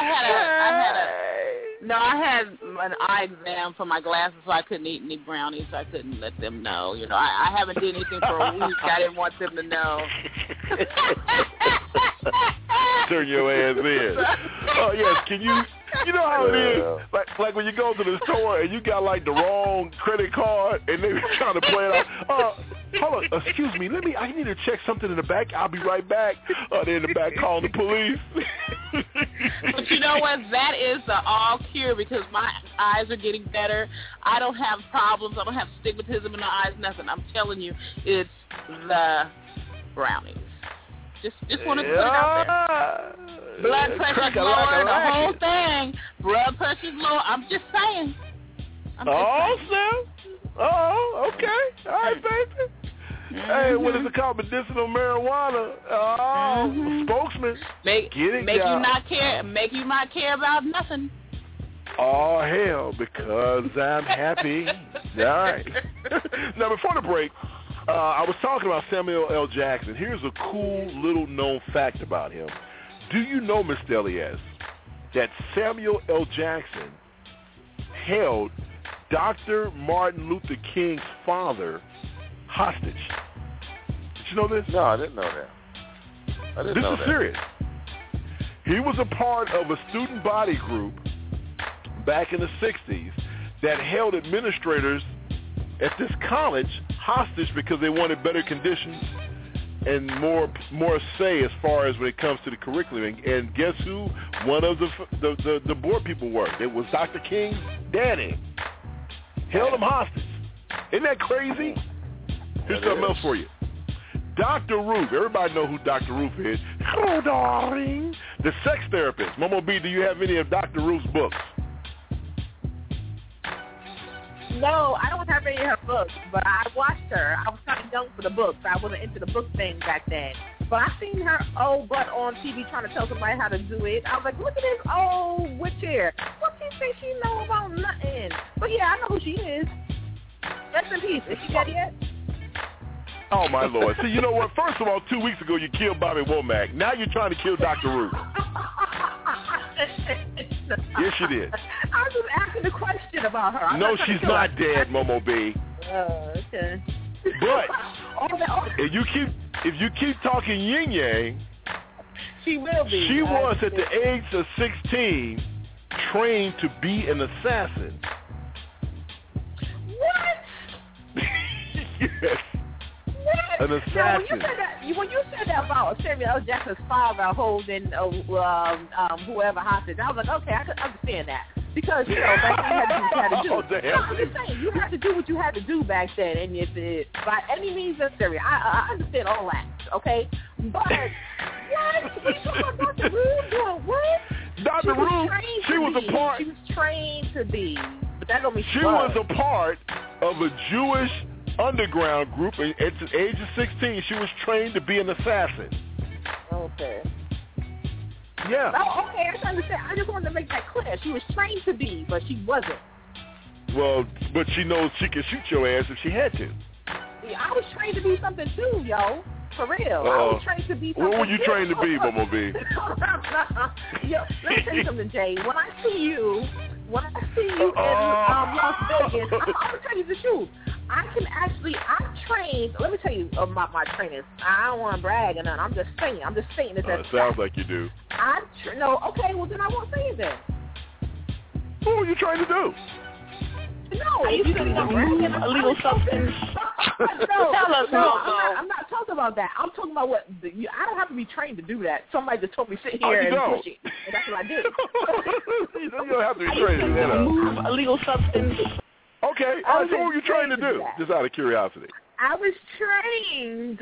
had an eye exam for my glasses, so I couldn't eat any brownies. I couldn't let them know. I haven't done anything for a week. I didn't want them to know. Turn your ass in. Oh, yes. Can you know how it is? Like when you go to the store and you got like the wrong credit card and they were trying to play it off. Hold on. Excuse me. I need to check something in the back. I'll be right back. They're in the back calling the police. But you know what? That is the all cure because my eyes are getting better. I don't have problems. I don't have stigmatism in the eyes, nothing. I'm telling you, it's the brownies. Just want to put it out there. Blood pressure's lower, the whole thing. Blood pressure's lower. I'm just saying. Snap. Oh, okay. All right, baby. Hey, what is it called? Medicinal marijuana. Spokesman. Make you not care about nothing. Oh, hell, because I'm happy. All right. Now, before the break, I was talking about Samuel L. Jackson. Here's a cool little known fact about him. Do you know, Mr. Elias, that Samuel L. Jackson held Dr. Martin Luther King's father hostage? Did you know this? No, I didn't know that. This is serious. He was a part of a student body group back in the 60s that held administrators at this college hostage because they wanted better conditions and more say as far as when it comes to the curriculum. And guess who one of the board people were? It was Dr. King's daddy. Held him hostage. Isn't that crazy? Here's something else for you. Dr. Ruth. Everybody know who Dr. Ruth is. Hello, darling. The sex therapist. Momo B, do you have any of Dr. Ruth's books? No, I don't have any of her books, but I watched her. I was kind of young for the books. I wasn't into the book thing back then. But I seen her old butt on TV trying to tell somebody how to do it. I was like, look at this old witch here. What do you think she know about nothing? But yeah, I know who she is. Rest in peace. Is she dead yet? Oh, my Lord. See, you know what? First of all, 2 weeks ago, you killed Bobby Womack. Now you're trying to kill Dr. Ruth. Yes, you did. I was just asking a question about her. No, she's not dead, Momo B. Oh, okay. But if you keep talking yin yang, she will be. She was at the age of 16 trained to be an assassin. What? Yes. An assassin. Now, when you said that about Samuel L. Jackson's father holding whoever hostage, I was like, okay, I could understand that. Because, back then you had to do what you had to do. Oh, damn. I'm just saying, you had to do what you had to do back then, and if it, by any means necessary, I understand all that, okay? But, what? We talking about Dr. Rude doing what? Dr. Rude, she was a part. She was trained to be, but that don't mean she was a part of a Jewish underground group. At the age of 16, she was trained to be an assassin. Okay. Yeah. Oh, okay, I understand. I just wanted to make that clear. She was trained to be, but she wasn't. Well, but she knows she can shoot your ass if she had to. Yeah, I was trained to be something too, yo. For real. I was trained to be something. What were you trained to be, Bumblebee? Yo, let me tell you something, Jay. When I see you in Las Vegas, I'm going to tell you the truth. I'm trained. Let me tell you my training. I don't want to brag or nothing. I'm just saying this. It sounds like you do. Okay, well then I won't say it then. What were you trying to do? No, you said illegal substance. I'm not talking about that. I'm talking about what I don't have to be trained to do that. Somebody just told me sit here and push it, and that's what I did. You don't have to be trained to do that. Move illegal substance. Okay, so what were you trying to do? Just out of curiosity. I was trained.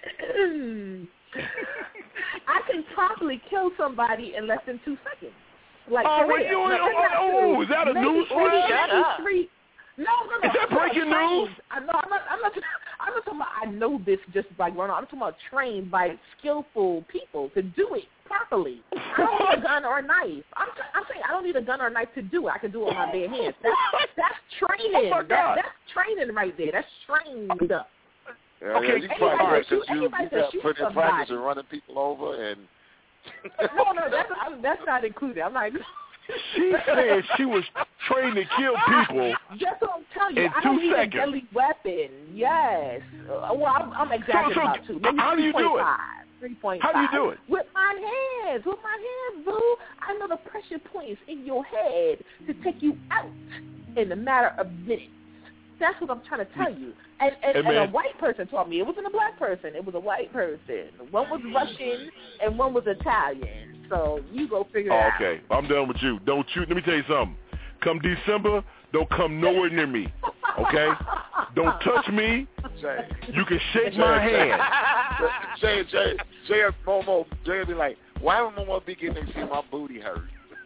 I can probably kill somebody in less than 2 seconons. Like, is that a news flash? Shut up. No. Is that breaking news? I'm not talking about I know this just by growing up. I'm talking about trained by skillful people to do it properly. I don't need a gun or a knife. I'm saying I don't need a gun or a knife to do it. I can do it with my bare hands. That's training. Oh my God. That's training right there. That's trained. Yeah, okay, you probably put in practice and running people over and. No, that's not included. I'm not. She said she was trained to kill people. That's what I'm telling you. In 2 I don't need seconds. a deadly weapon. Yes. Well, I'm exaggerating about 2. Maybe how do you do it? 3.5. How do you do it? With my hands, boo. I know the pressure points in your head to take you out in a matter of minutes. That's what I'm trying to tell you. And a white person taught me. It wasn't a black person. It was a white person. One was Russian and one was Italian. So you go figure it out. Okay, I'm done with you. Don't shoot. Let me tell you something. Come December, don't come nowhere near me. Okay? Don't touch me. Jay. You can shake my hand. Jay, Momo, Jay will be like, why would Momo be getting to see my booty hurt?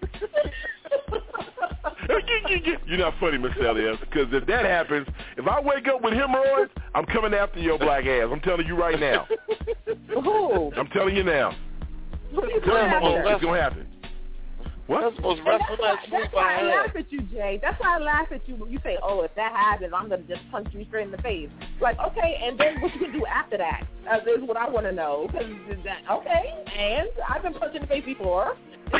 You're not funny, Miss Elias, because if that happens, if I wake up with hemorrhoids, I'm coming after your black ass. I'm telling you right now. Who? I'm telling you now. It's going to happen. What? That's the most wrestling That's why I laugh at you, Jay. That's why I laugh at you when you say, oh, if that happens, I'm going to just punch you straight in the face. Like, okay, and then what you can do after that is what I want to know. Okay, and I've been punched in the face before.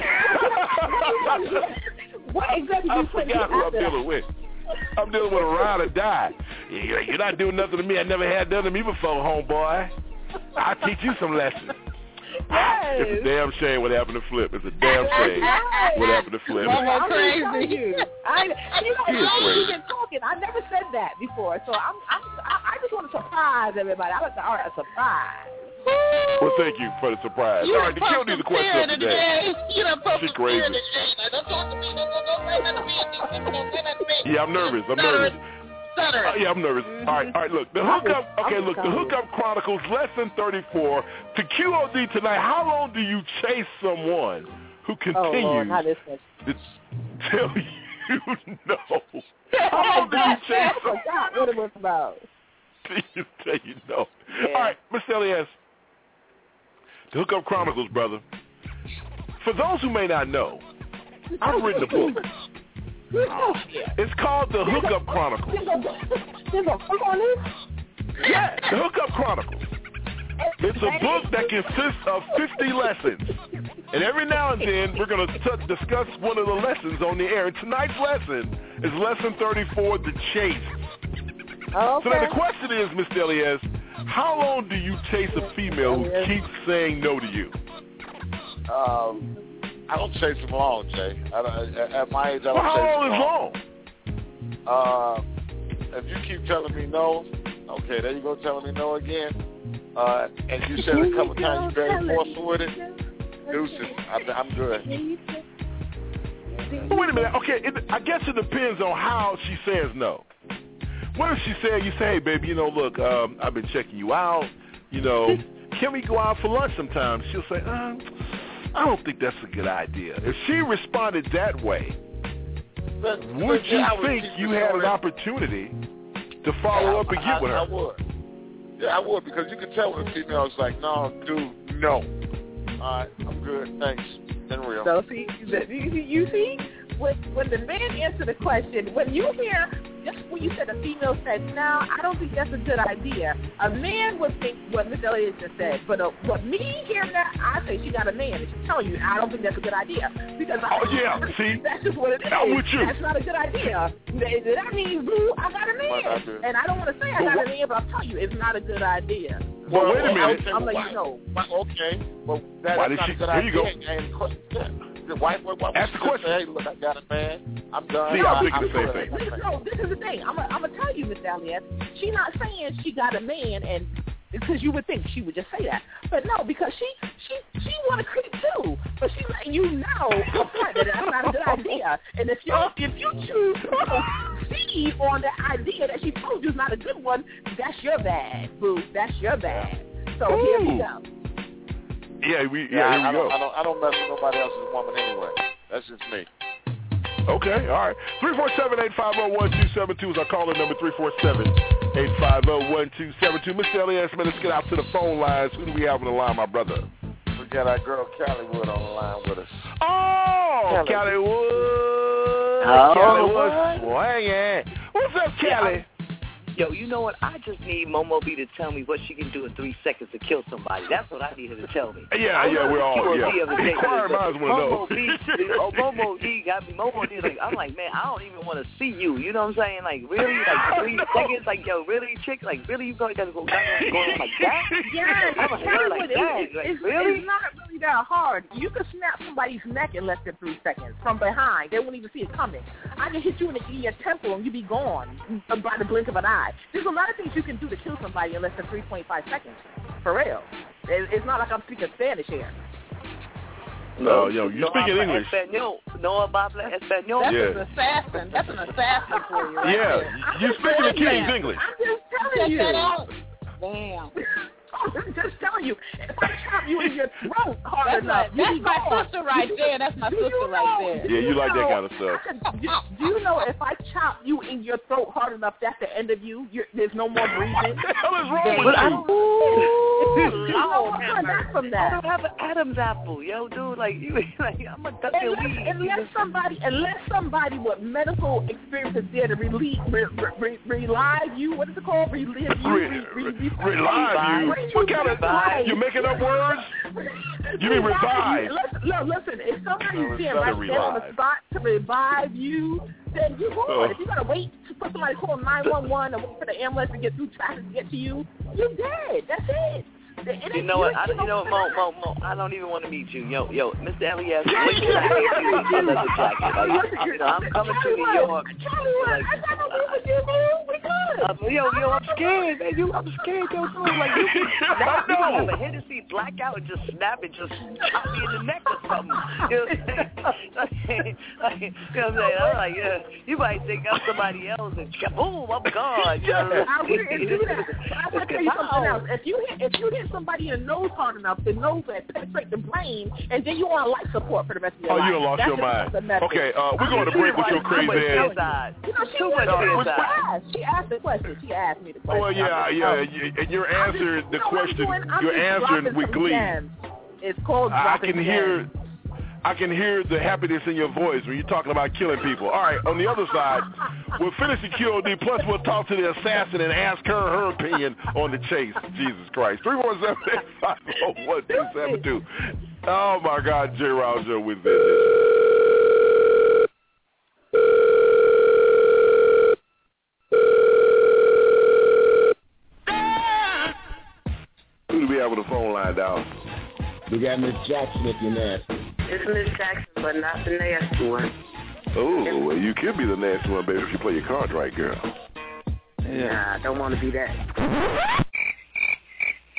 What exactly do you put who I'm dealing with. I'm dealing with a ride or die. You're not doing nothing to me. I never had done to me before, homeboy. I'll teach you some lessons. Yes. It's a damn shame what happened to Flip. It's a damn shame what happened to Flip. I'm crazy. We've been talking. I never said that before, so I just want to surprise everybody. I like the art of surprise. Well, thank you for the surprise. All right, the kill needs a question of today. She's crazy. Don't talk to me. Don't say nothing to me. Yeah, I'm nervous. Yeah, I'm nervous. All right, look. The Hookup Chronicles, Lesson 34. To QOD tonight, how long do you chase someone who continues to tell you no? How long do you chase someone? I forgot what it was about. Tell you no. Yeah. All right, Mr. Elias. The Hookup Chronicles, brother. For those who may not know, I've written a book. It's called The Hookup Chronicles. There's a book on this? Yeah, The Hookup Chronicles. It's a book that consists of 50 lessons. And every now and then, we're going to discuss one of the lessons on the air. And tonight's lesson is Lesson 34, The Chase. Okay. So now the question is, Mr. Elias, how long do you chase a female who keeps saying no to you? I don't chase them long, Jay. At my age, I don't chase them long. How long is long? If you keep telling me no, okay, there you go telling me no again. And you said a couple times you're very forceful with it, deuces, I'm good. But wait a minute. Okay, I guess it depends on how she says no. What if she said, you say, hey, baby, look, I've been checking you out. Can we go out for lunch sometime? She'll say, I don't think that's a good idea. If she responded that way, would you think you had an opportunity to follow up and get with her? I would. Yeah, I would, because you can tell when a female is like, no, dude, no. All right, I'm good, thanks. Been real. So see, you see, when the man answered the question, when you hear, just when you said a female said, no, I don't think that's a good idea, a man would think what Miss Elliott just said. But what me hearing that, I say she got a man, and she's telling you, I don't think that's a good idea. Because see? That's just what it is. I'm with you. That's not a good idea. That means, boo, I got a man. And I don't want to say I got a man, but I'll tell you, it's not a good idea. Well, wait a minute. I'll let you know. Okay. Well, that's why did not she? a good There idea. you go. The wife would ask the question. Say, hey, look, I got a man. I'm done. See, I'm thinking the same thing. No, this is the thing. I'm gonna tell you, Miss Elliott. She's not saying she got a man, and because you would think she would just say that, but no, because she want to creep too. But she's letting you know upfront that that's not a good idea. And if you choose to proceed on the idea that she told you is not a good one, that's your bad, boo. That's your bad. So here we go. Here we go. I don't mess with nobody else's woman anyway. That's just me. Okay, all right. 347-850-1272 is our caller number, 347-850-1272. Mr. Elias, let's get out to the phone lines. Who do we have on the line, my brother? We got our girl Callie Wood on the line with us. Oh, Callie Wood. Oh, Callie Wood swinging. What's up, Callie? Yo, you know what? I just need Momo B to tell me what she can do in 3 seconds to kill somebody. That's what I need her to tell me. Yeah, we're all, Momo D got me. Momo D, like, I'm like, man, I don't even want to see you. You know what I'm saying? Like, really? Like, 3 seconds? Like, yo, really, chick? Like, really? You gotta go on like that? Yes, I'm like that. Like, really? It's not really that hard. You can snap somebody's neck in less than 3 seconds from behind. They won't even see it coming. I can hit you in your temple and you be gone by the blink of an eye. There's a lot of things you can do to kill somebody in less than 3.5 seconds. For real. It's not like I'm speaking Spanish here. No, you speaking English. No habla español. That's an assassin. That's an assassin for you. Right there. You're speaking the king's English. I'm just telling you. Damn. I'm just telling you, if I chop you in your throat hard enough, that's my sister right there. That's my sister right there. Yeah, you like that kind of stuff. Do you know if I chop you in your throat hard enough, that's the end of you? There's no more breathing. What the hell is wrong with you? From that. I don't have an Adam's apple, yo, dude. Like you, like I'm a ducking weed. Unless somebody with medical experience is there to relive you. What is it called? Relive you. Relive you. What kind of? You making up words? You mean revive? Listen. If somebody's there right there on the spot to revive you, then you're good. If you gotta wait for somebody to call 911 and wait for the ambulance to get through traffic to get to you, you're dead. That's it. You know what, Mo, I don't even want to meet you. Yo, Mr. Elias, when can I get you a leather jacket? I'm coming to New York. I got no beef with you, man. We good. Yo, I'm scared, man. I'm scared, yo, dude. Like, you can have a Hennessy blackout and just snap and just chop me in the neck or something. You know what I'm saying? I'm like, yeah, you might think I'm somebody else and boom, I'm gone. I wouldn't do that. I want to tell you something else. If you hit somebody in the nose hard enough, the nose that penetrate the brain, and then you want life support for the rest of your life. You lost your mind. Okay, we're going to break with your crazy ass. She asked the question. She asked me the question. Well, and you're answering the question. You're answering with glee. It's called dropping gems. I can hear the happiness in your voice when you're talking about killing people. All right, on the other side, we'll finish the QOD, plus we'll talk to the assassin and ask her opinion on the chase. Jesus Christ. 317-850-1272. Oh, my God, J. Riles Show with Vengeance. Who do we have on the phone line, Dallas? We got Miss Jackson if you're nasty. It's Miss Jackson, but not the nasty one. Oh, well, you could be the nasty one, baby, if you play your cards right, girl. Yeah. Nah, I don't want to be that.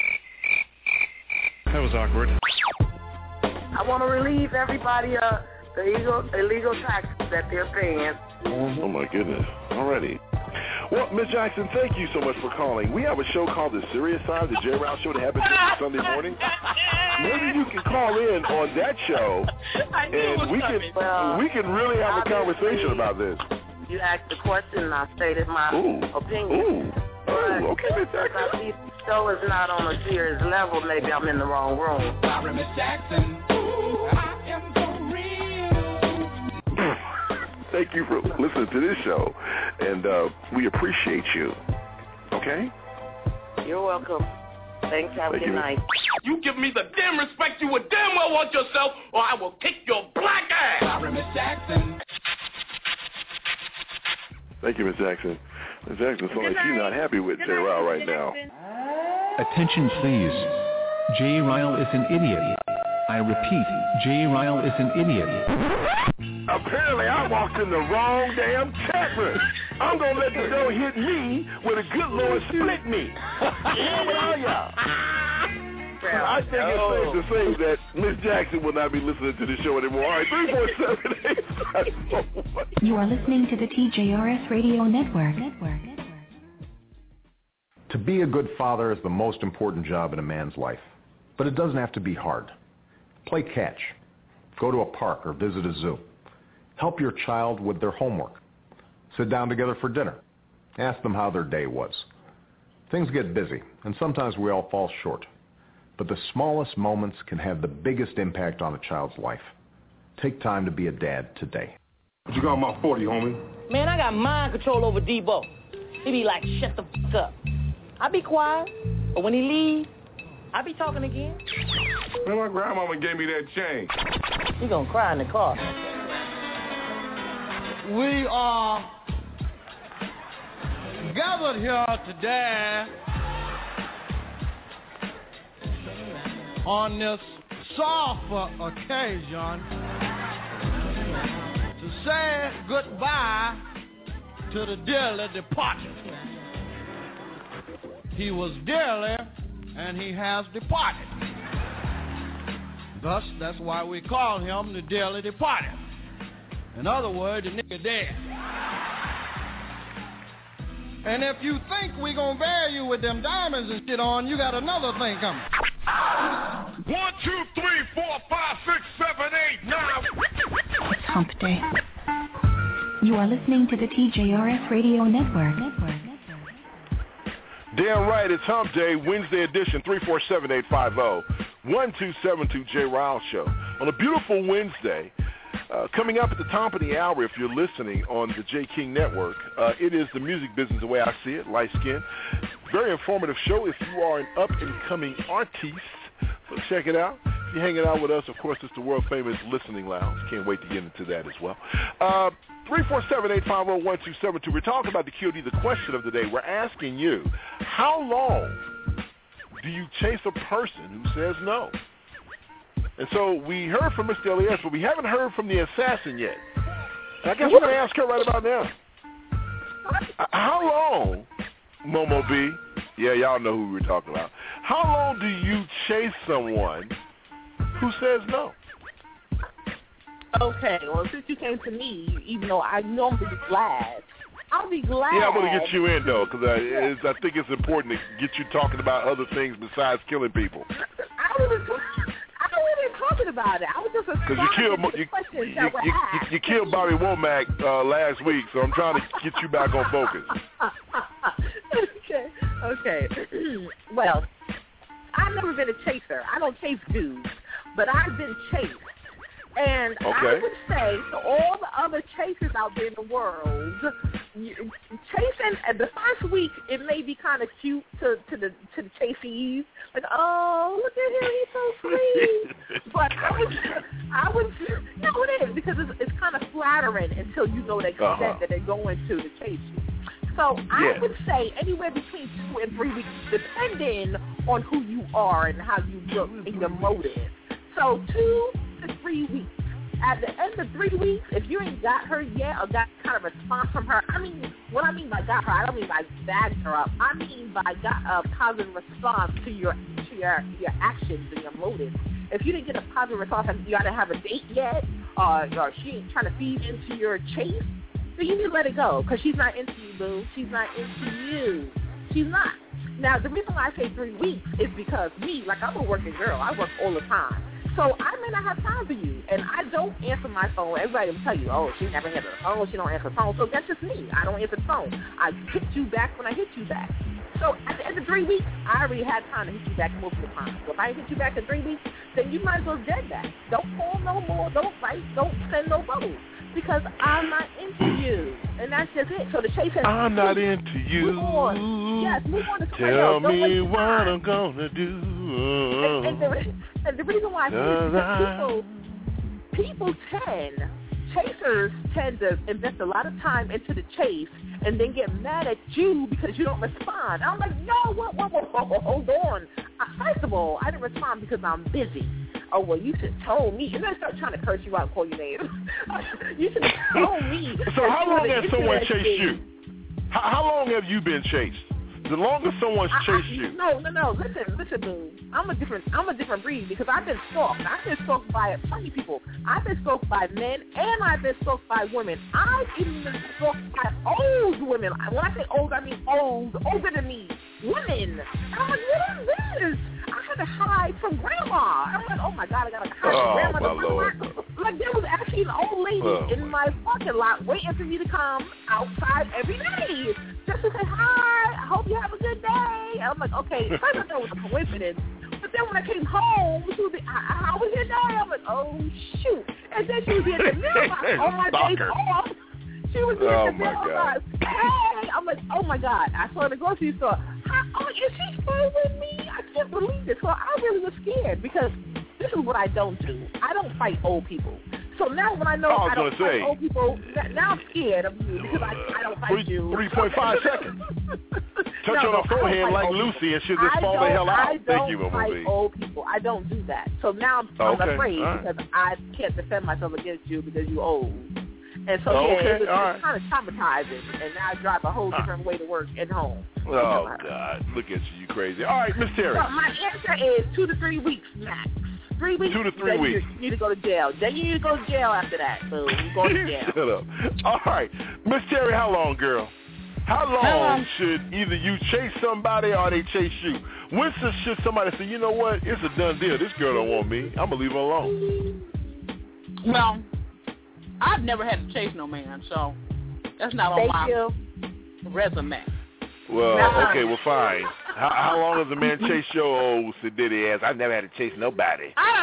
That was awkward. I want to relieve everybody the illegal taxes that they're paying. Oh, my goodness. Alrighty. Well, Ms. Jackson, thank you so much for calling. We have a show called The Serious Side, the Jay Rouse Show that happens every Sunday morning. Maybe you can call in on that show, and we can really have a conversation about this. You asked the question, and I stated my opinion. Okay, Ms. Jackson. If the show is not on a serious level, maybe I'm in the wrong room. Sorry, Miss Jackson. Ooh, I am for real. Thank you for listening to this show, and we appreciate you. Okay? You're welcome. Thanks. Have a good night. You give me the damn respect you would damn well want yourself, or I will kick your black ass. Sorry, Miss Jackson. Thank you, Ms. Jackson. Ms. Jackson sounds like she's not happy with Jay Ryle right now. Attention, please. Jay Ryle is an idiot. I repeat, Jay Ryle is an idiot. Apparently, I walked in the wrong damn chat room. I'm going to let the door hit me where the good Lord split me. What are y'all? I think it's safe to say that Miss Jackson will not be listening to this show anymore. All right, 347-850. You are listening to the TJRS Radio Network. To be a good father is the most important job in a man's life, but it doesn't have to be hard. Play catch. Go to a park or visit a zoo. Help your child with their homework. Sit down together for dinner. Ask them how their day was. Things get busy, and sometimes we all fall short. But the smallest moments can have the biggest impact on a child's life. Take time to be a dad today. What you got on my 40, homie? Man, I got mind control over Debo. He be like, shut the f*** up. I be quiet, but when he leaves, I be talking again. Man, my grandmama gave me that chain. He gonna cry in the car. We are gathered here today on this solemn occasion to say goodbye to the dearly departed. He was dearly and he has departed. Thus, that's why we call him the dearly departed. In other words, the nigga dead. And if you think we gonna bury you with them diamonds and shit on, you got another thing coming. 1, 2, 3, 4, 5, 6, 7, 8, 9. It's hump day. You are listening to the TJRS Radio Network. Damn right, it's Hump Day, Wednesday edition, 347-850-1272 Jay Ryle Show. On a beautiful Wednesday, coming up at the top of the hour, if you're listening on the J. King Network, it is the music business the way I see it, light skin. Very informative show if you are an up-and-coming artiste, so check it out. If you're hanging out with us, of course, it's the world-famous Listening Lounge. Can't wait to get into that as well. 347-850-1272. We're talking about the QD, the question of the day. We're asking you, how long do you chase a person who says no? And so we heard from Mr. Elias, but we haven't heard from the assassin yet. And I guess we're going to ask her right about now. How long, Momo B, yeah, y'all know who we're talking about. How long do you chase someone who says no? Okay, well, since you came to me, even though I normally be glad, I'll be glad. Yeah, I'm going to get you in, though, because I think it's important to get you talking about other things besides killing people. I wasn't talking about it. I was just because you killed Bobby Womack last week, so I'm trying to get you back on focus. Okay. Well, I've never been a chaser. I don't chase dudes, but I've been chased. And I would say to all the other chasers out there in the world, chasing at the first week, it may be kind of cute to the chasees, like, oh, look at him, he's so sweet. But I would, it is because it's kind of flattering until you know the extent that they're going to chase you. So I would say anywhere between 2 and 3 weeks, depending on who you are and how you look and your motive. So 2 to 3 weeks. At the end of 3 weeks, if you ain't got her yet or got kind of response from her, what I mean by got her, I don't mean by bagged her up. I mean by got a positive response to your actions and your motives. If you didn't get a positive response and you didn't have a date yet, or she ain't trying to feed into your chase, then you need to let it go because she's not into you, boo. She's not into you. She's not. Now, the reason why I say 3 weeks is because me, like I'm a working girl. I work all the time. So I may not have time for you, and I don't answer my phone. Everybody will tell you, oh, she never answers the phone, she don't answer the phone. So that's just me. I don't answer the phone. I hit you back when I hit you back. So at the end of 3 weeks, I already had time to hit you back most of the time. So if I hit you back in 3 weeks, then you might as well dead that. Don't call no more, don't write, don't send no bubbles. Because I'm not into you. And that's just it. So the chase has I'm not into you. Move on. Yes, move on to Tell me what I'm gonna do. And the reason why I say this is because chasers tend to invest a lot of time into the chase and then get mad at you because you don't respond. I'm like, no, whoa, hold on. First of all, I didn't respond because I'm busy. Oh, well, you should have told me. And then I start trying to curse you out and call you names. You should have told me. So how long has someone chased you? How long have you been chased? The longer someone's chased you. No. Listen, boo. I'm a different breed because I've been stalked. I've been stalked by funny people. I've been stalked by men and I've been stalked by women. I've even been stalked by old women. When I say old, I mean old, older than me. Women. I'm like, what is this? I had to hide from grandma. I'm like, oh my God, I gotta hide from grandma. My Lord. Like there was actually an old lady in my parking lot waiting for me to come outside every day just to say hi. I hope you have a good day. I'm like, okay. First I thought it was a coincidence, but then when I came home, she was like, how was your day? I'm like, oh shoot. And then she was in the mailbox on my days off. She was in the mailbox. Hey, I'm like, oh my God. I saw her in the grocery store. Oh, is she staying with me? I can't believe it. So I really was scared because this is what I don't do. I don't fight old people. So now when I know I don't fight old people, now I'm scared of you because I don't fight you. 3.5 seconds. Touch on her forehead like Lucy and she'll just fall the hell out. Thank you, I don't fight old people. I don't do that. So now I'm afraid because I can't defend myself against you because you're old. And so, it was kind of traumatizing, and now I drive a whole different way to work and home. Oh, God. Look at you crazy. All right, Miss Terry. So my answer is 2 to 3 weeks max. 3 weeks. 2 to 3 weeks. You need to go to jail. Then you need to go to jail after that. So you go to jail. Shut up. All right. Miss Terry, how long, girl? How long should either you chase somebody or they chase you? When should somebody say, you know what, it's a done deal. This girl don't want me. I'm going to leave her alone. Well, I've never had to chase no man, so that's not on my resume. Well, okay, well, fine. How long has a man chased your old sedity ass? I've never had to chase nobody. I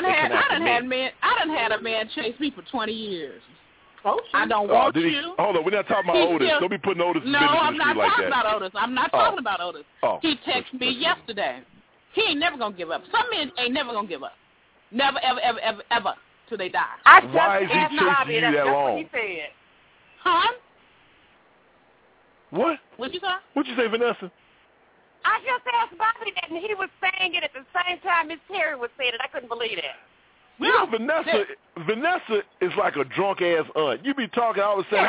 done had a man chase me for 20 years. I don't want you. Hold on, we're not talking about Otis. Don't be putting Otis in the street like that. No, I'm not talking about Otis. I'm not talking about Otis. He texted me yesterday. He ain't never going to give up. Some men ain't never going to give up. Never, ever, till they die. Why is he chasing you that long? What he said. Huh? What? What'd you say? What'd you say, Vanessa? I just asked Bobby that, and he was saying it at the same time Miss Terry was saying it. I couldn't believe it. You know, Vanessa is like a drunk-ass aunt. You be talking all of a sudden.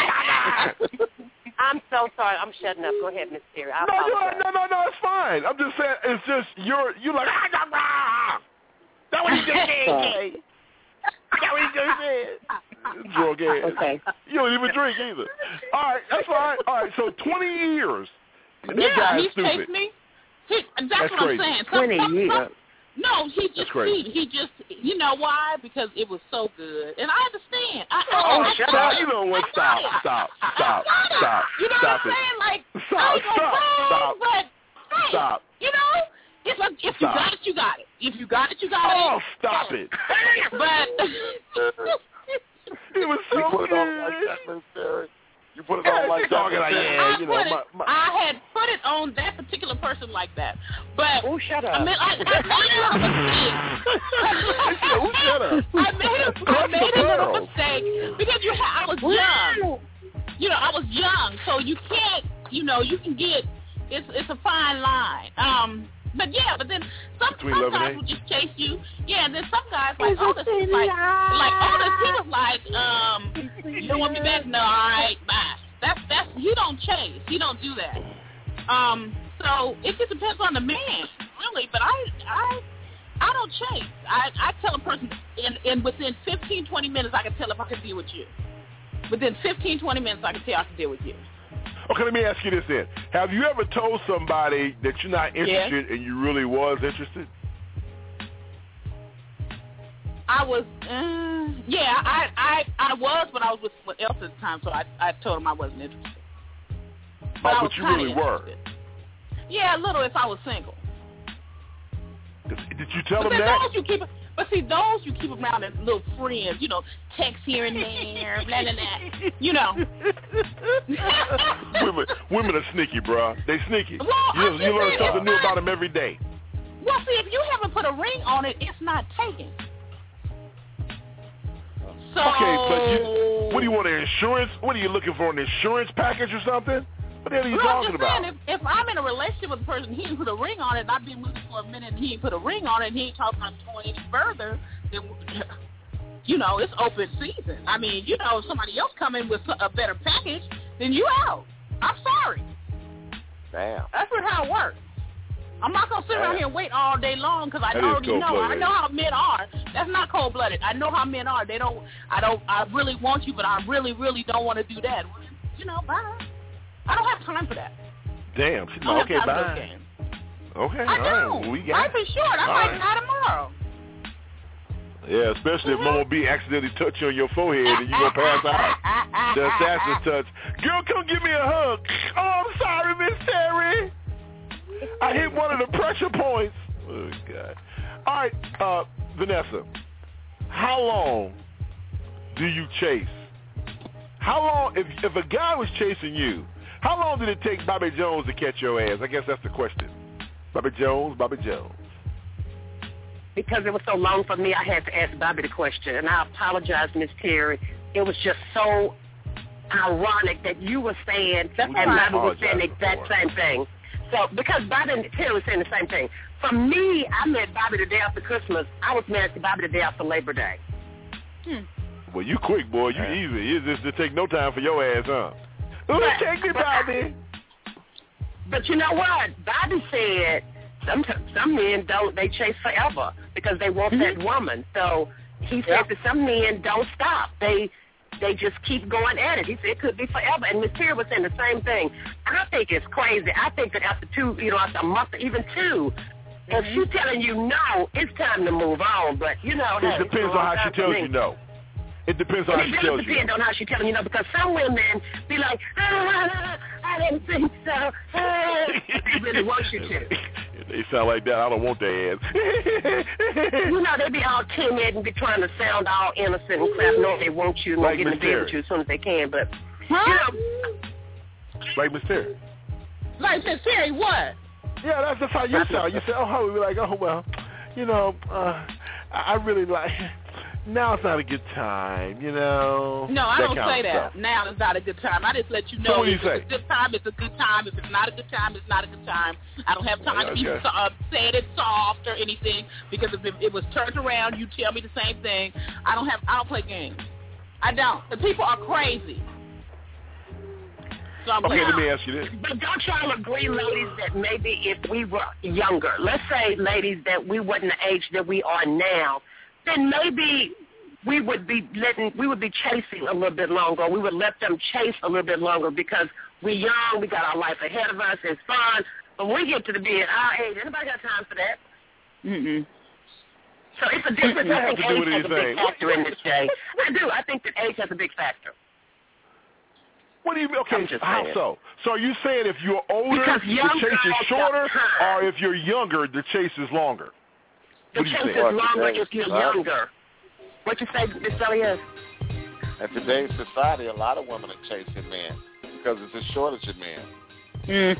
I'm so sorry. I'm shutting up. Go ahead, Miss Terry. No, it's fine. I'm just saying, it's just, you're like, that what he just said. That what he just said. Drunk ass. Okay. You don't even drink either. All right, that's fine. All right, so 20 years. He chased me. That's what crazy. I'm saying. 20 years. No, he just, you know why? Because it was so good. And I understand. Shut up. You know what? Stop. You know what I'm saying? Like, Stop. You know? It's like, if you got it, you got it. If you got it, you got it. Oh, stop it. But it was so good. You put it on like that. I had put it on that particular person like that. But shut up. I made a little mistake because I was young. You know, I was young, so you can't. You know, you can get. It's a fine line. But then some guys will just chase you. Yeah, and then some guys like Otis, Otis, he was like, you don't want me back? No, all right, bye. That's he don't chase. He don't do that. So it just depends on the man, really. But I don't chase. I tell a person in within 15, 20 minutes I can tell if I can deal with you. Within 15, 20 minutes I can tell I can deal with you. Okay, let me ask you this then. Have you ever told somebody that you're not interested and you really was interested? I was, I was, but I was with someone else at the time, so I told him I wasn't interested. But you really were? Yeah, a little if I was single. Did you tell them that? Those you keep around as little friends, text here and there, blah, blah, blah, Women are sneaky, bro. They sneaky. Well, you learn something new about them every day. Well, see, if you haven't put a ring on it, it's not taken. So, okay, but what do you want, an insurance? What are you looking for, an insurance package or something? What the hell are you talking about? Saying, if I'm in a relationship with a person, he didn't put a ring on it, and I've been with him for a minute, and he didn't put a ring on it, and he ain't talking about going any further, then, it's open season. I mean, if somebody else come in with a better package, then you out. I'm sorry. Damn. That's how it works. I'm not going to sit around here and wait all day long because I already know. I know how men are. That's not cold-blooded. I know how men are. I really want you, but I really, really don't want to do that. Bye. I don't have time for that. Damn. Okay, bye. Okay, I don't. Right. Life is short. I might die tomorrow. Yeah, especially if Mama B accidentally touch you on your forehead and you gonna pass out. The assassin's touch. Girl, come give me a hug. Oh, I'm sorry, Miss Terry. I hit one of the pressure points. Oh, God. All right, Vanessa, how long do you chase? How long, if a guy was chasing you, how long did it take Bobby Jones to catch your ass? I guess that's the question. Bobby Jones. Because it was so long for me, I had to ask Bobby the question. And I apologize, Miss Terry. It was just so ironic that you were saying and Bobby was saying the exact same thing. So, because Bobby and Terry were saying the same thing. For me, I met Bobby the day after Christmas. I was married to Bobby the day after Labor Day. Well, you quick, boy. You easy. It just take no time for your ass, huh? Take me, Bobby. But you know what? Bobby said some men they chase forever because they want that woman. So he said that some men don't stop. They just keep going at it. He said it could be forever. And Ms. Terry was saying the same thing. I think it's crazy. I think that after after a month or even two, if she's telling you no, it's time to move on. But, it depends on how she tells you no. It depends on how she tells you. It depends on how she telling you no, because some women be like, I didn't think so. They really want you to. They sound like that. I don't want their ass. They be all timid and be trying to sound all innocent and crap. No, they want you and like get in the bed with you as soon as they can. But, Like Miss Terry. Like Miss Terry, what? Yeah, that's just how you sound. You say, how we like, I really like... Now it's not a good time, No, I don't say that. Now is not a good time. I just let you know. So what do you say? If it's a good time, it's a good time. If it's not a good time, it's not a good time. I don't have time to be saying it soft or anything because if it was turned around, you tell me the same thing. I don't play games. I don't. The people are crazy. So okay, let me ask you this. But don't y'all agree, ladies, that maybe if we were younger, let's say, ladies, that we wasn't the age that we are now, then maybe we would be chasing a little bit longer. We would let them chase a little bit longer because we're young, we got our life ahead of us, it's fun. But when we get to be at our age, anybody got time for that? So it's a difference. I think age has a big factor in this day. I do. I think that age has a big factor. What do you mean? Okay, how so? So are you saying if you're older, the chase is shorter, or if you're younger, the chase is longer? The chase is longer if you're younger. What you say, Miss Elias? In today's society, a lot of women are chasing men because it's a shortage of men.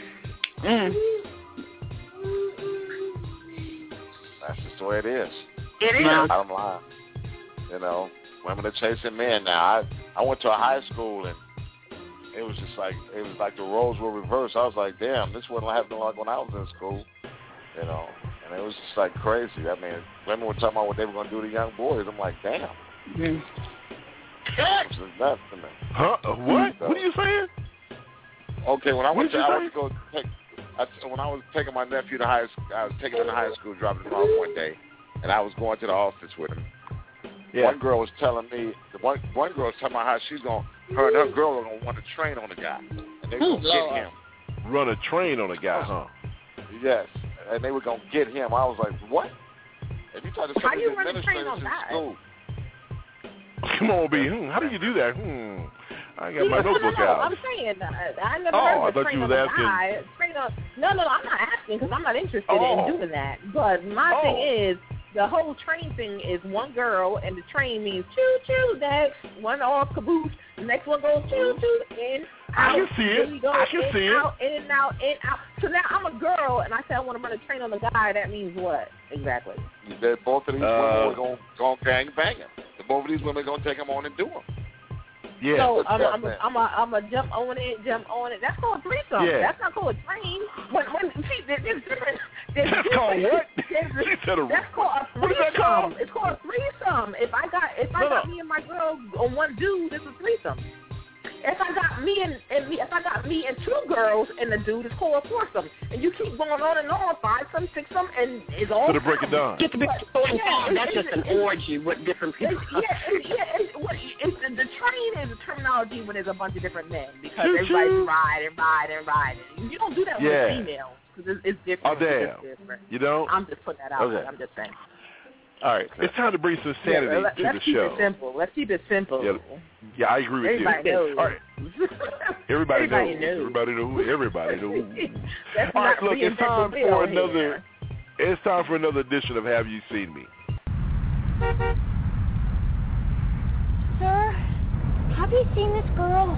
That's just the way it is. It is. Bottom line. Women are chasing men now. I went to a high school and it was like the roles were reversed. I was like, damn, this wasn't happening like when I was in school, And it was just like crazy. I mean, women were talking about what they were going to do to young boys. I'm like, damn. It's just nuts to me. Huh? What? What are you saying? Okay, when I went to when I was taking my nephew to high school, I was taking him to high school, dropping him off one day, and I was going to the office with him. Yeah. One girl was telling me, one girl was talking about how her and her girl are going to run a train on the guy. And they were going to get him. Run a train on a guy, huh? Yes. And they were going to get him. I was like, what? If you talk to some of these administrators in school. Come on, B. How do you do that? I got my notebook out. I'm saying, I never heard of train on a guy. No, I'm not asking because I'm not interested in doing that. But my thing is, the whole train thing is one girl, and the train means choo-choo, next one off caboose, the next one goes choo-choo, in, out. I can see it. I can see it. Out, in and out, in, out. So now I'm a girl, and I say I want to run a train on the guy. That means what exactly? That both of these women are going to bang him. Both of these women are going to take him on and do him. Yeah. So I'm a jump on it. That's called threesome. Yeah. That's not called a train. There's different. That's called what? That's called a threesome. What is that called? It's called a threesome. If I got me and my girl on one dude, it's a threesome. If I got me and two girls and the dude, it's called a foursome. And you keep going on and on, five-some, six-some, and it's all. To break it down. That's just an orgy with different people. The train is a terminology when there's a bunch of different men because everybody's riding. You don't do that with a female because it's different. Oh, damn. It's different. You don't? I'm just putting that out there. I'm just saying. All right, it's time to bring some sanity to the show. Let's keep it simple. Yeah, I agree with Everybody you. Knows. All right. Everybody knows. Everybody knows. All right, look, it's time for another edition of Have You Seen Me? Sir, have you seen this girl?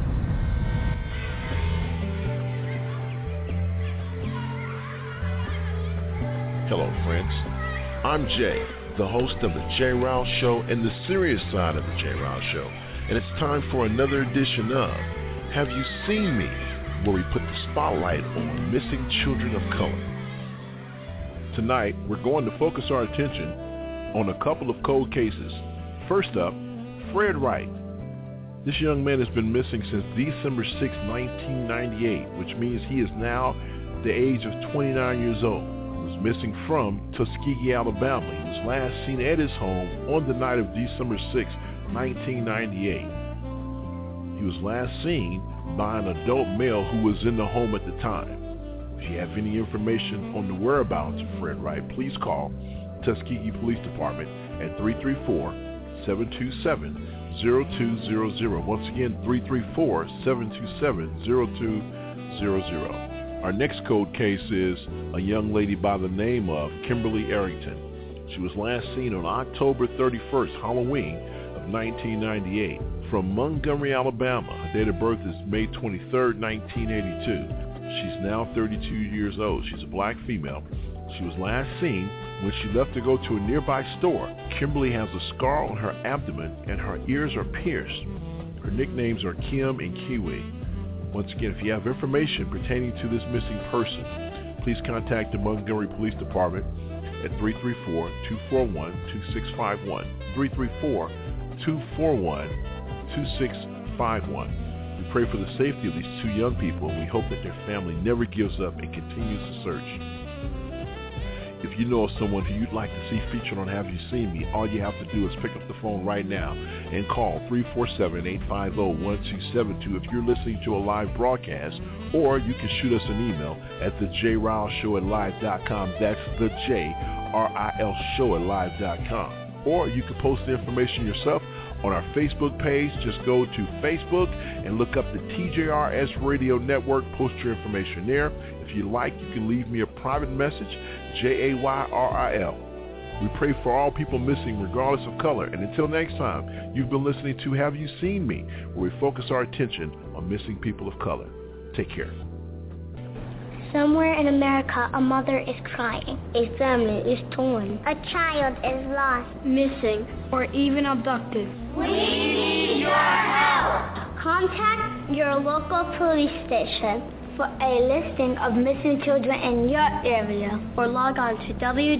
Hello, friends. I'm Jay, the host of the Jay Ryle Show and the serious side of the Jay Ryle Show. And it's time for another edition of Have You Seen Me?, where we put the spotlight on missing children of color. Tonight, we're going to focus our attention on a couple of cold cases. First up, Fred Wright. This young man has been missing since December 6, 1998, which means he is now the age of 29 years old. Missing from Tuskegee, Alabama. He was last seen at his home on the night of December 6, 1998. He was last seen by an adult male who was in the home at the time. If you have any information on the whereabouts of Fred Wright, please call Tuskegee Police Department at 334-727-0200. Once again, 334-727-0200. Our next cold case is a young lady by the name of Kimberly Arrington. She was last seen on October 31st, Halloween of 1998, from Montgomery, Alabama. Her date of birth is May 23rd, 1982. She's now 32 years old. She's a black female. She was last seen when she left to go to a nearby store. Kimberly has a scar on her abdomen and her ears are pierced. Her nicknames are Kim and Kiwi. Once again, if you have information pertaining to this missing person, please contact the Montgomery Police Department at 334-241-2651. 334-241-2651. We pray for the safety of these two young people, and we hope that their family never gives up and continues to search. If you know of someone who you'd like to see featured on Have You Seen Me, all you have to do is pick up the phone right now and call 347-850-1272 if you're listening to a live broadcast, or you can shoot us an email at thejayryleshow@live.com. That's thejayrylshow@live.com. Or you can post the information yourself on our Facebook page. Just go to Facebook and look up the TJRS Radio Network. Post your information there. If you like, you can leave me a private message, JAYRIL. We pray for all people missing regardless of color. And until next time, you've been listening to Have You Seen Me?, where we focus our attention on missing people of color. Take care. Somewhere in America, a mother is crying. A family is torn. A child is lost, missing, or even abducted. We need your help. Contact your local police station for a listing of missing children in your area, or log on to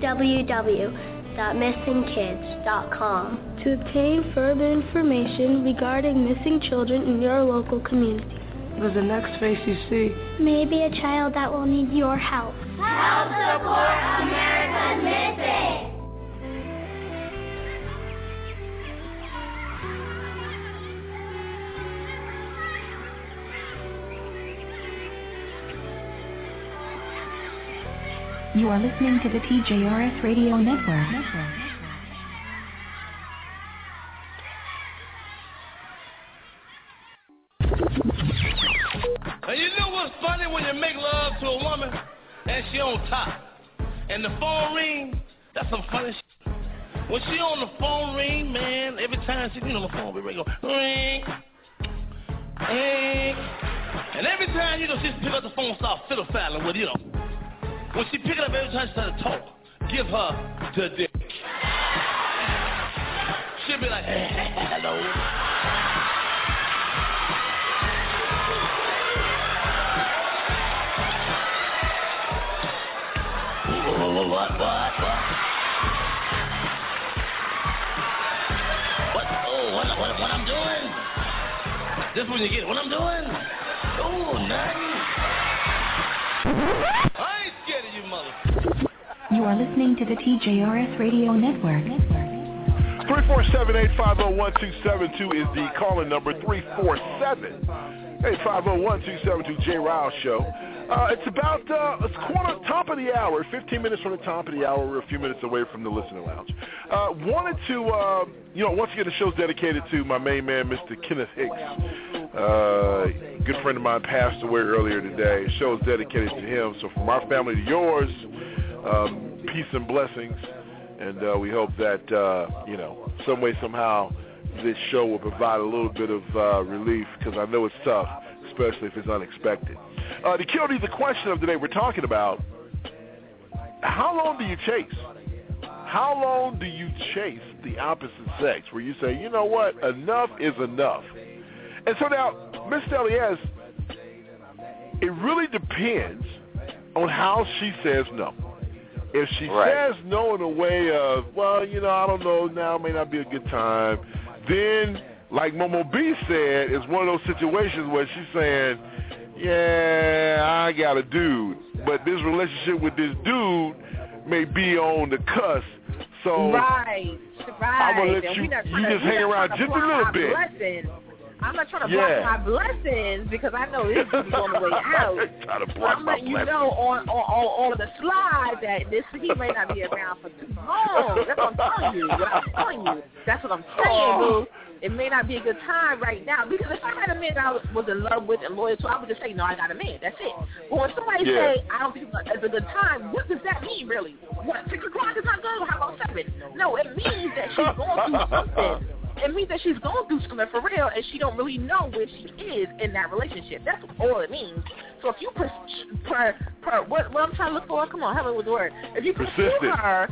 www.missingkids.com to obtain further information regarding missing children in your local community. But the next face you see, maybe a child that will need your help. Help support America's Missing! You are listening to the TJRS Radio Network. And you know what's funny when you make love to a woman and she on top and the phone ring? That's some funny shit. When she on the phone ring, man, every time she get on the phone, we go ring, ring. And every time, she pick up the phone, start fiddle-faddling with, when she pick it up every time she starts to talk, give her the dick. She'll be like, hello. What? What I'm doing? This when you get what I'm doing? Oh, nothing. I ain't scared of you, mother. You are listening to the TJRS Radio Network. 347-850-1272 is the calling number. 347-850-1272 Jay Ryle Show. It's about it's top of the hour, 15 minutes from the top of the hour. We're a few minutes away from the listening lounge. Wanted to, once again, the show's dedicated to my main man, Mr. Kenneth Hicks. Good friend of mine passed away earlier today. The show is dedicated to him. So from our family to yours, peace and blessings. And we hope that, some way, somehow, this show will provide a little bit of relief, because I know it's tough, especially if it's unexpected. To kill the question of the day, we're talking about how long do you chase? How long do you chase the opposite sex where you say, you know what, enough is enough? And so now, Mr. Elias, it really depends on how she says no. If she says no in a way of, well, I don't know, now may not be a good time, then, like Momo B said, it's one of those situations where she's saying, yeah, I got a dude, but this relationship with this dude may be on the cusp. So right. I'm gonna let you just hang around just a little bit. I'm not trying to block my blessings because I know this is on the way out. I'm letting you know on the slide that he may not be around for too long. That's what I'm telling you. That's what I'm saying, boo. It may not be a good time right now, because if I had a man I was in love with and loyal to, I would just say, no, I got a man. That's it. But when somebody say, I don't think it's a good time, what does that mean, really? What, 6 o'clock is not good? How about 7? No, it means that she's going through something. It means that she's going through something for real, and she don't really know where she is in that relationship. That's all it means. So if you what I'm trying to look for, come on, help me with the word. If you pursue her,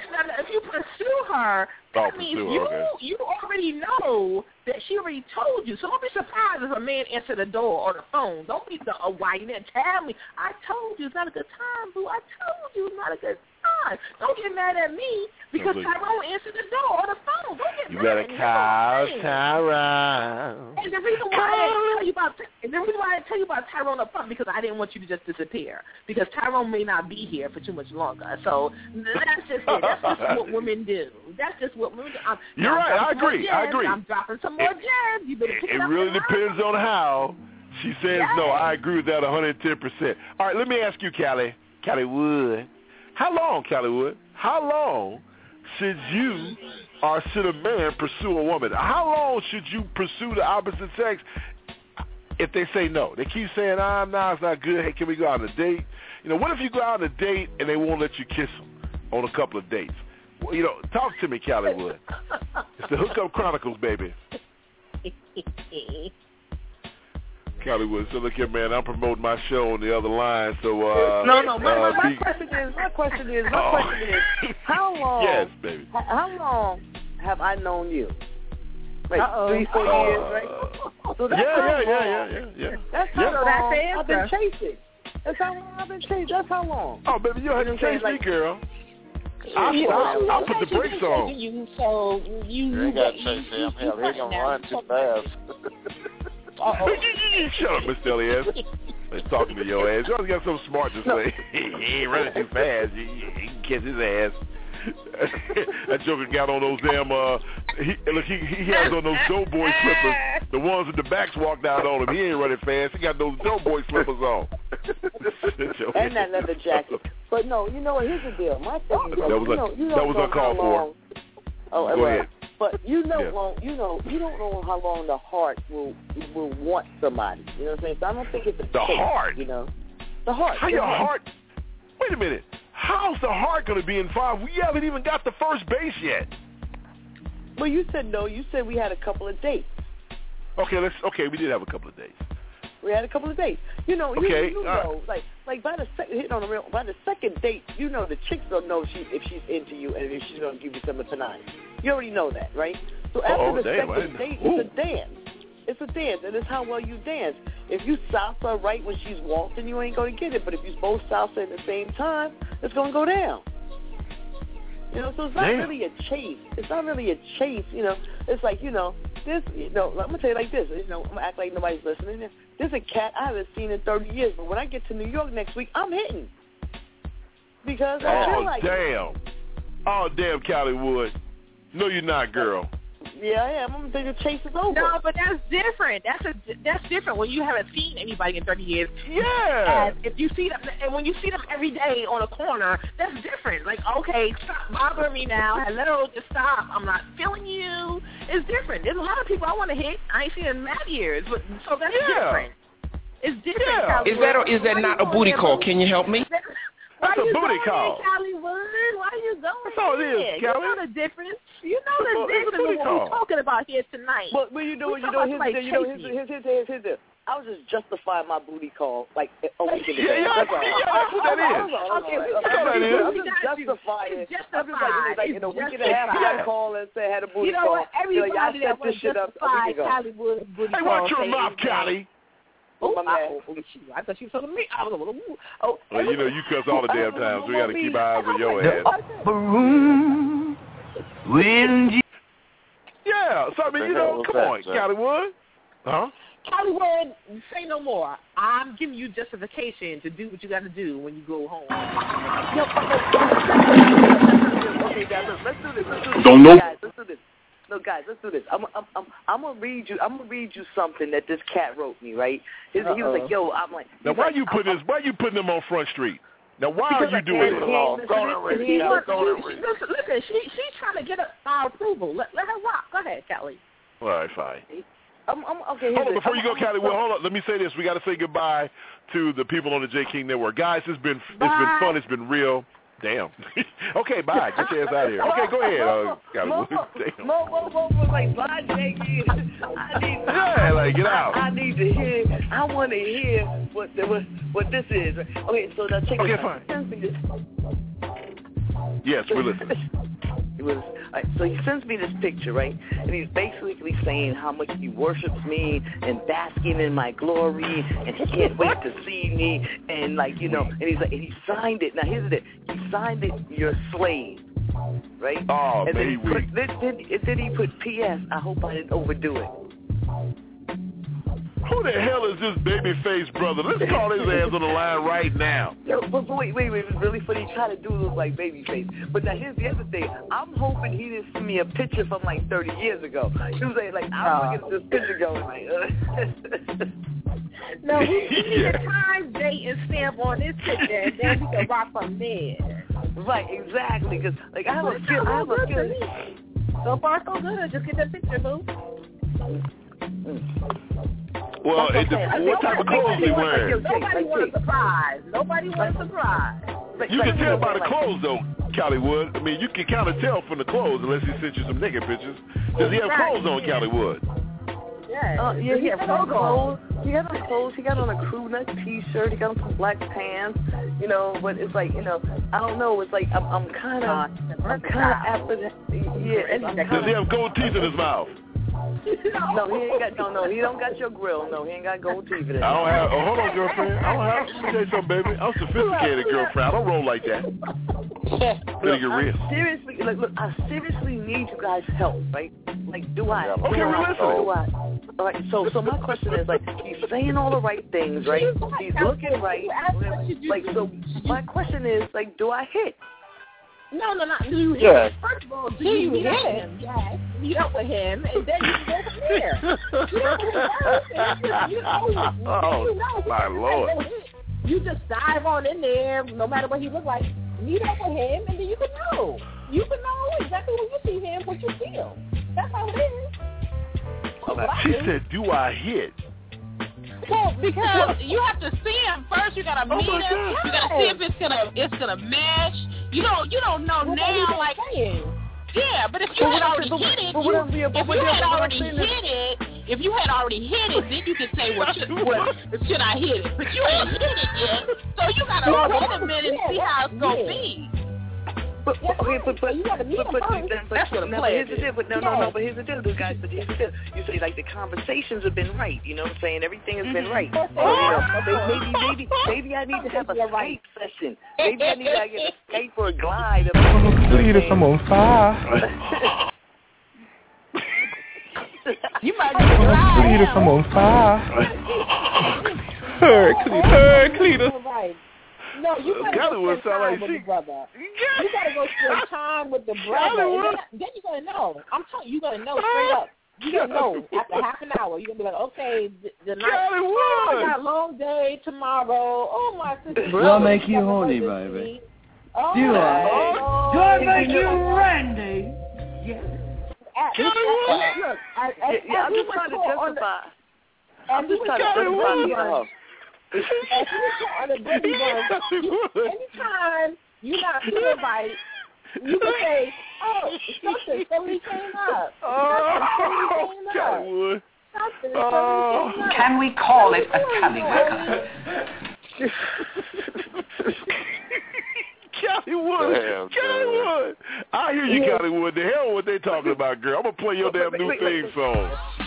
that means you already know that she already told you. So don't be surprised if a man answered the door or the phone. Don't be why you didn't tell me. I told you it's not a good time, boo. I told you it's not a good time. Don't get mad at me because Tyrone answered the door or the phone. Don't get mad at me. You better call Tyrone. And the reason why I tell you about Tyrone up front, because I didn't want you to just disappear, because Tyrone may not be here for too much longer. So that's just it. That's just what women do. That's just what women do. You're right. I agree. I'm dropping some more gems. You better pick it up. It really depends on how she says no. I agree with that 110%. All right, let me ask you, Callie Wood. How long, Callie Wood? How long should you or should a man pursue a woman? How long should you pursue the opposite sex if they say no? They keep saying, no, it's not good. Hey, can we go out on a date? What if you go out on a date and they won't let you kiss them on a couple of dates? Well, talk to me, Callie Wood. It's the Hookup Chronicles, baby. Callie Wood. So look here, man. I'm promoting my show on the other line. So My question is, how long? Yes, baby. How long have I known you? Like 3-4 years, right? So that's yeah. That's how long I've been chasing. That's how long I've been chasing. That's how long. Oh, baby, you don't have to chase me, girl. I'll put the brakes on. You ain't got to chase him. Hell, he ain't going to run too fast. Shut up, Mr. Elias. He's talking to your ass. You always got something smart to say. He ain't running too fast. He can kiss his ass. That joker got on those damn, he has on those Doughboy slippers. The ones with the backs walked out on him. He ain't running fast. He got those Doughboy slippers on. And that leather jacket. But no, you know what? Here's the deal. My thing is, that was uncalled for. Oh, go ahead. But you don't know how long the heart will want somebody. You know what I'm saying? So I don't think it's the heart. You know, the heart. How your heart? Wait a minute. How's the heart going to be in 5? We haven't even got the first base yet. Well, you said no. You said we had a couple of dates. Okay, we did have a couple of dates. We had a couple of dates. You know, okay. you know, like by the second date, you know the chicks don't know if she's into you and if she's going to give you something tonight. You already know that, right? So after the second date, it's a dance. It's a dance, and it's how well you dance. If you salsa right when she's waltzing, you ain't going to get it. But if you both salsa at the same time, it's going to go down. You know, so it's not really a chase. It's not really a chase, you know. It's like, you know, this, you know, I'm going to tell you like this. You know, I'm going to act like nobody's listening. There's a cat I haven't seen in 30 years, but when I get to New York next week, I'm hitting. Because I feel like it. Oh, damn, Callie Wood. No, you're not, girl. Yeah, I am. I'm going to think the chase is over. No, but that's different. That's different when you haven't seen anybody in 30 years. Yeah. And if you see them, and when you see them every day on a corner, that's different. Like, okay, stop bothering me now. Hello, just stop. I'm not feeling you. It's different. There's a lot of people I want to hit. I ain't seen in mad years, but so that's different. It's different. Yeah. Is that not a booty call? Can you help me? That's a booty call. Hollywood? Why are you going That's all it is, You know the difference. You know the difference of what we're talking about here tonight. Well, here's the I was just justifying my booty call like a week ago. That's what that is. I'm just justifying it. I'm just like in a week and a half, I call and say I had a booty call. You know what? Everybody that was justified Hollywood booty call. Hey, watch your mouth, Callie. I thought you were talking to me. I was a little. Well, you know you cuss all the damn time, so we got to keep our eyes on your ass. Yeah, so I mean, you know, come on, Callie Wood. Huh? Callie Wood, say no more. I'm giving you justification to do what you got to do when you go home. Okay, guys, let's do this. Don't know. Guys, let's do this. No, guys, let's do this. I'm gonna read you something that this cat wrote me. Right? He was like, "Yo," I'm like. Now, why you putting them on Front Street? Now, why are you doing this? Listen, she's trying to get our approval. Let her rock. Go ahead, Callie. All right, fine. Okay. Hold on, before you go, Callie. Well, hold on. Let me say this. We got to say goodbye to the people on the J King Network, guys. It's been fun. It's been real. Damn. Okay, bye. Get your ass out of here. Okay, go ahead. Damn. Like, bye, J King. Get out. I need to hear. I want to hear what this is. Okay, so now check it out. Okay, fine. Yes, we're listening. So he sends me this picture, right? And he's basically saying how much he worships me and basking in my glory, and he can't wait to see me, and and he's like, and he signed it. Now here's the thing: he signed it, "Your slave," right? Oh, and baby. Then he put P.S. I hope I didn't overdo it. Who the hell is this baby-faced brother? Let's call his ass on the line right now. Yo, but wait, it's really funny. He tried to do look like babyface. But now here's the other thing. I'm hoping he didn't send me a picture from 30 years ago. He was like I'm looking at this picture going No, we need a time, date, and stamp on this picture, and then we can rock from there. Right, exactly. Because I have a feeling. So far, so good. Just get that picture, boo. Well, what type of clothes he wearing? Nobody wants a surprise. You can tell by the clothes, though, Callie Wood. I mean, you can kind of tell from the clothes, unless he sent you some naked pictures. Does he have clothes on, Callie Wood? Yeah, he got on clothes. He got on clothes. He got on a crew neck T-shirt. He got on some black pants. But it's like, I don't know. It's like I'm kind of after that. Yeah. Does he have gold teeth in his mouth? No, he ain't got. No, he don't got your grill. No, he ain't got gold teeth in it. I don't have. Oh, hold on, girlfriend. I don't have. Let me tell you something, baby. I'm sophisticated, girlfriend. I don't roll like that. Better get real. Seriously, look, I seriously need you guys' help, right? Like, do I? Okay, we're listening. All right, so my question is, like, he's saying all the right things, right? He's looking right. Like, so my question is, like, do I hit? No. Do you hit him? First of all, do you hit him? Yes. Meet up with him, and then you can go from there. My Lord. You just dive on in there, no matter what he look like. Meet up with him, and then you can know. You can know exactly when you see him, what you feel. That's how it is. She said, do I hit? Well, because you have to see him first. You gotta meet him. You gotta see if it's gonna mesh. You don't know now, like. Yeah, but if you had already hit it, if you had already hit it, then you could say, should I hit it? But you ain't hit it yet, so you gotta wait a minute and see how it's gonna be. But you gotta meet him first. That's what a player is. But here's the deal, guys. But here's the deal. You say, like, the conversations have been right. You know what I'm saying? Everything has been right. So, maybe I need to have a Skype session. Maybe I need to get a Skype or a glide. Cletus, I'm on fire. You might get a glide. Cletus, I'm on fire. Her, Cletus. No, you gotta go spend time with the brother. You gotta go spend time with the brother. Then you're gonna know. I'm telling you, you're gonna know straight up. You're gonna know after half an hour. You're gonna be like, okay, the night. I got a long day tomorrow. Oh my sister. We'll make you horny, baby. Oh, do I? Do I make you Randy? Yes. Look, I'm just trying to justify. I'm just trying to justify. Anytime you're not feeling right, you can say, somebody came up. Can we call it a tallywhacker? Callywood. I hear you, Callywood. The hell what they talking about, girl. I'm going to play your damn new theme song.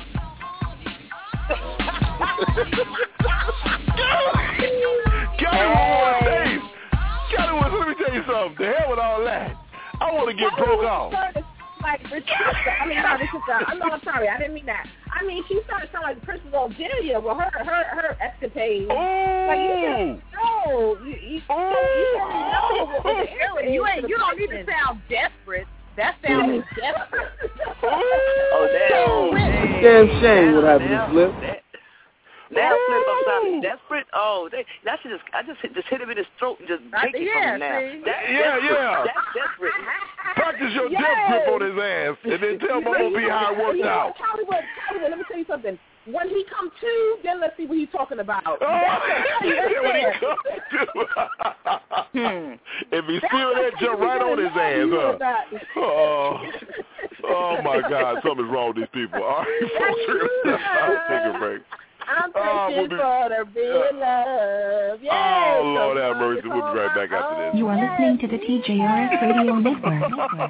Callywood, let me tell you something. The hell with all that. I want to get broke off. Like I'm sorry, I didn't mean that. I mean, she started sounding like Princess Algeria with her escapades. Like you don't need to sound desperate. That sounds desperate. Damn shame what happened to Flip. Now Flip, I'm sounding desperate. I just hit him in his throat and just take it from him now. That's desperate. Practice your death grip on his ass, and then tell him I'm gonna be how it works out. Callywood, let me tell you something. When he come to, then let's see what he's talking about. If he's feeling that, jump right on his ass, huh? Oh my God, something's wrong with these people. All right, folks, I'll take a break. I'm thinking for the big love. Yay. Oh, Lord have mercy. We'll be right back after this. You are listening to the TJRS Radio Network.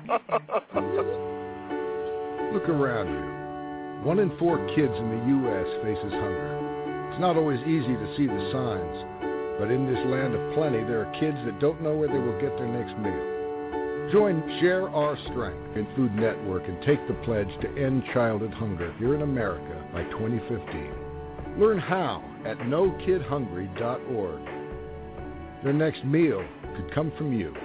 Look around you. 1 in 4 kids in the U.S. faces hunger. It's not always easy to see the signs, but in this land of plenty, there are kids that don't know where they will get their next meal. Join Share Our Strength in Food Network and take the pledge to end childhood hunger here in America by 2015. Learn how at NoKidHungry.org. Their next meal could come from you.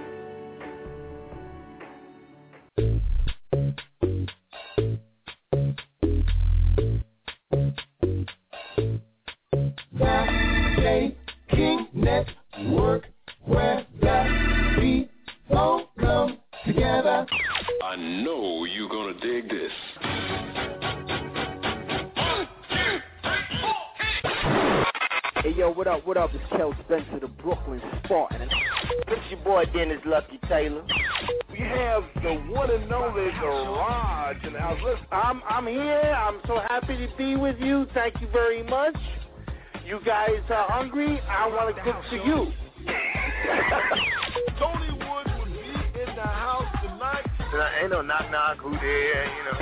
The King Network, where the people come together. I know you're gonna dig this. Hey yo, what up? It's Kel Spencer, the Brooklyn Spartan. It's your boy Dennis Lucky Taylor. We have the one and only Garage in the house. Listen, I'm here. I'm so happy to be with you. Thank you very much. You guys are hungry. I want to cook for you. Tony Wood will be in the house tonight. Ain't no knock, who there, you know.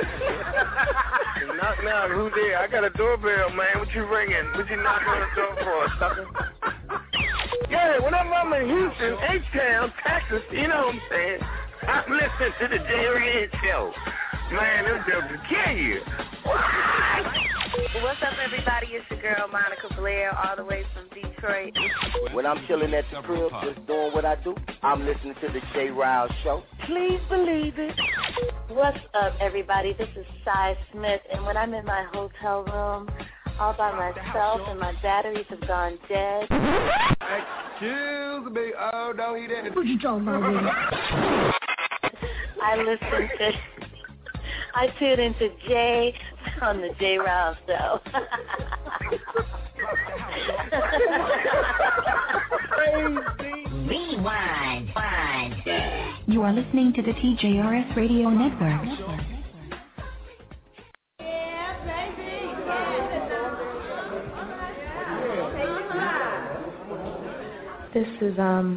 knock, who there? I got a doorbell, man. What you ringing? What you knocking on the door for, sucker? Yeah, whenever I'm in Houston, H-Town, Texas, you know what I'm saying? I'm listening to the Jerry Show. Man, them jokes will kill you. What's up, everybody? It's your girl, Monica Blair, all the way from Detroit. When I'm chilling at the crib, just doing what I do, I'm listening to the J. Rouse Show. Please believe it. What's up, everybody? This is Cy Smith, and when I'm in my hotel room all by myself and my batteries have gone dead. Excuse me. Oh, no, he didn't. What you talking about, baby? I tune into Jay on the J. Rouse Show. Rewind. You are listening to the TJRS Radio Network. This is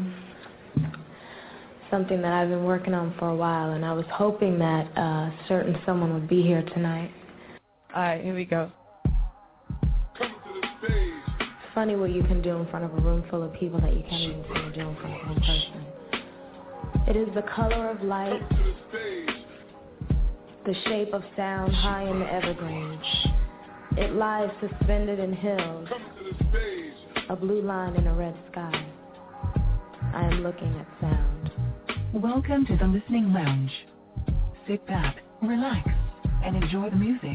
something that I've been working on for a while, and I was hoping that a certain someone would be here tonight. All right, here we go. It's funny what you can do in front of a room full of people that you can't even seem to do in front of one person. It is the color of light, the shape of sound high in the evergreens. It lies suspended in hills, a blue line in a red sky. I am looking at sound. Welcome to the Listening Lounge. Sit back, relax, and enjoy the music.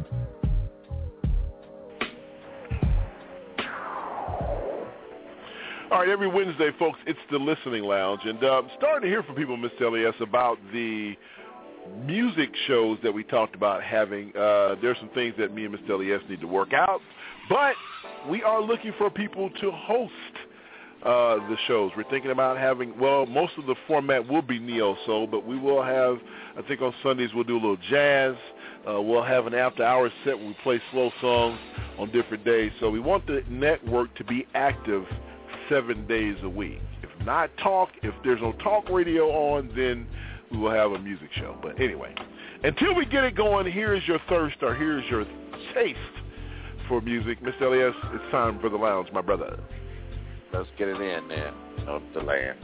All right, every Wednesday, folks, it's the Listening Lounge. And starting to hear from people, Mr. Elias, about the music shows that we talked about having. There's some things that me and Mr. Elias need to work out. But we are looking for people to host the shows. We're thinking about having, well, most of the format will be neo-soul, but we will have, I think on Sundays we'll do a little jazz. We'll have an after-hours set where we play slow songs on different days. So we want the network to be active 7 days a week. If there's no talk radio on, then we will have a music show. But anyway, until we get it going, here's your thirst or here's your taste for music. Mr. Elias, it's time for the lounge, my brother. Let's get it in, man. No delay.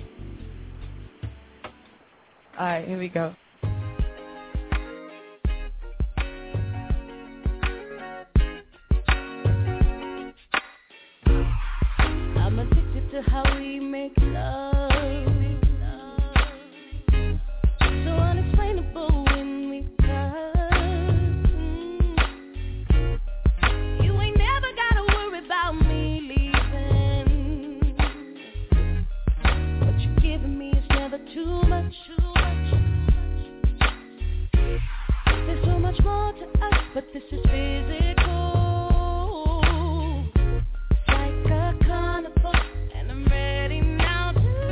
All right, here we go. I'm addicted to how we make love. So unexplainable when we touch. You ain't never gotta worry about me leaving. What you're giving me is never too much. There's so much more to us, but this is physical. It's like a carnival, and I'm ready now to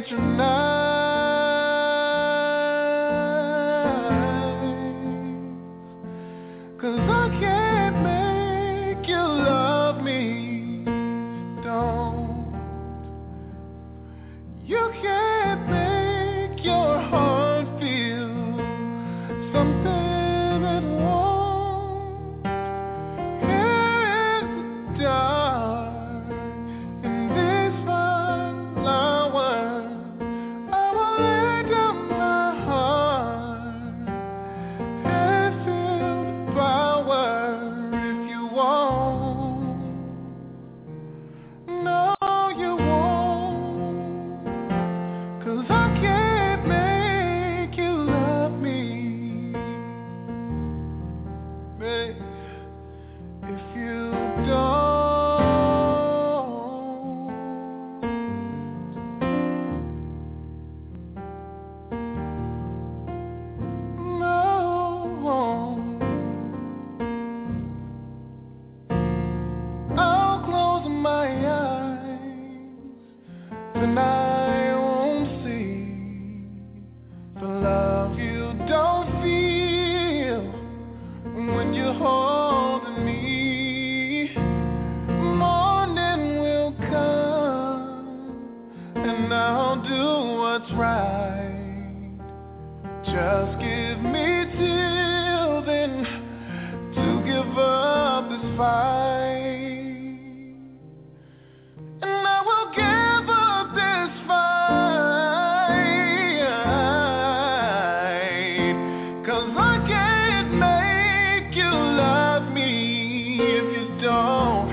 patronize, 'cause I can't make you love me, don't. You can't make your heart feel something it won't. Here in the dark, in this fine hour, I will lay down my heart and feel the power if you won't. No, you won't, 'cause I can't make you love me, babe, if you don't. No. I'll close my eyes, then I won't see the love you don't feel when you're holding me. Morning will come, and I'll do what's right. Just give me till then to give up this fight. And I will give up this fight, 'cause I can't make you love me if you don't.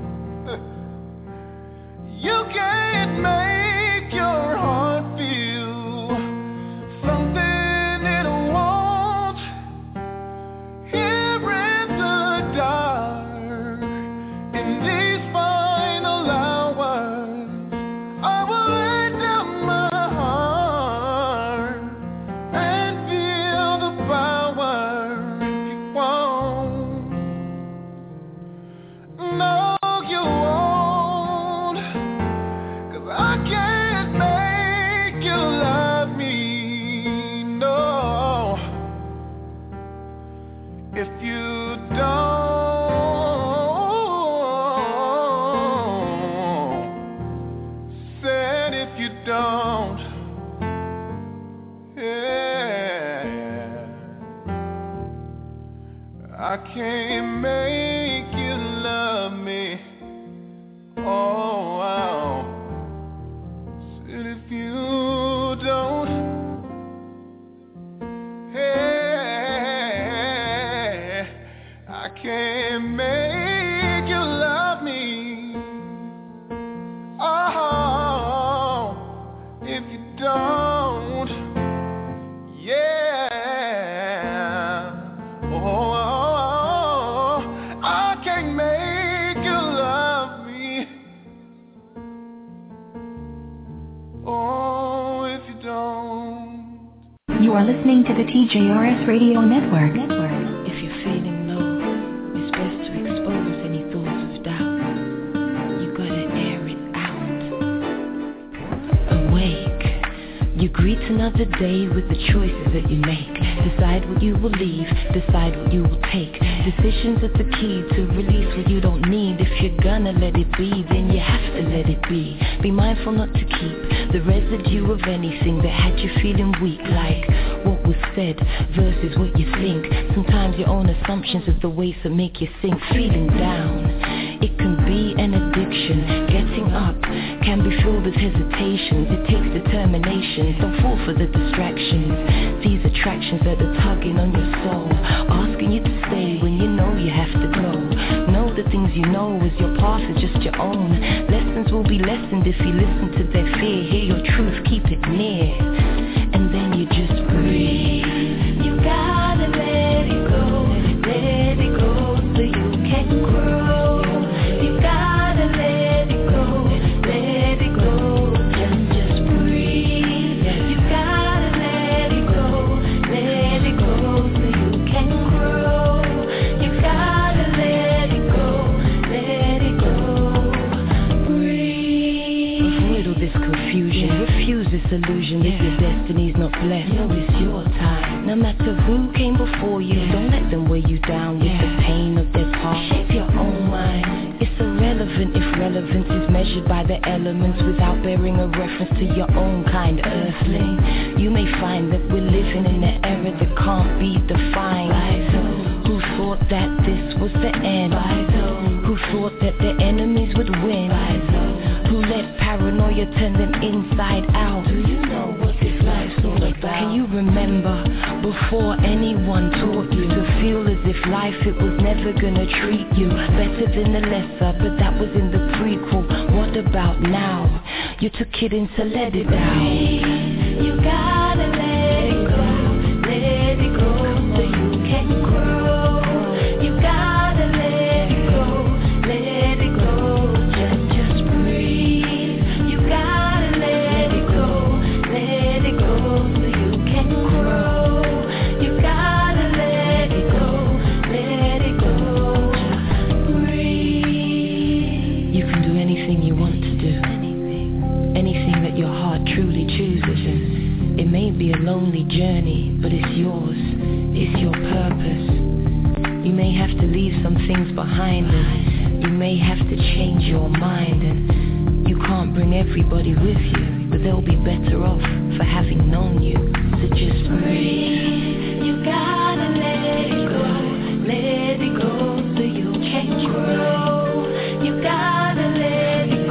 You can't make your heart feel something it won't. Here in the dark, in these final hours, I will lay down my heart and feel the power if you won't. No, you won't, 'cause I can't make you love me, no, if you don't. Said if you don't, yeah, I can't make you love me. Oh, wow. Said if you don't, yeah, I can't make you love me. Oh, if you don't, yeah. Oh, I can't make you love me. Oh, if you don't. You are listening to the TJRS Radio Network. If you're feeling low, it's best to expose any thoughts of doubt. You gotta air it out. Awake. You greet another day with the choices that you make. Decide what you will leave, decide what you will take. Decisions are the key to release what you don't need. If you're gonna let it be, then you have to let it be. Be mindful not to keep the residue of anything that had you feeling weak, like what was said versus what you think. Sometimes your own assumptions are the ways that make you think. Feeling down, it can be an addiction. Getting up can be filled with hesitations. It takes determination. Don't fall for the distractions. These attractions that are tugging on your soul, asking you to stay when you know you have to go. Know the things you know is your path is just your own. Lessons will be lessened if you listen to their fear. Hear your truth, keep it near, and then you just breathe. You gotta let it go so you can grow. You gotta let it go just breathe. You gotta let it go so you can grow. You gotta let it go, breathe. Avoid all this confusion, refuse this disillusioned if your destiny's not blessed. No, it's your time. No matter who came before you, don't let them weigh you down with the pain of their past. Shape your own mind. It's irrelevant if relevance is measured by the elements without bearing a reference to your own kind, earthling. You may find that we're living in an era that can't be defined by those who thought that this was the end, by those who thought that their enemies would win, by those who let paranoia turn them inside out. Do you know what this life's all about? Can you remember before anyone taught you to feel as if life it was never gonna treat you better than the lesser, but that was in the prequel. What about now? You took it in, so let it out. You gotta let it go, so you can grow. You gotta let it go, just breathe. You gotta let it go, so you can grow. You gotta let it go, just breathe. You can do anything you want to do, anything that your heart truly chooses, and it may be a lonely journey, but it's yours, it's your purpose. You may have to leave some things behind, and you may have to change your mind, and you can't bring everybody with you, but they'll be better off for having known you. So just breathe. You gotta let it go, so you can grow. You gotta let it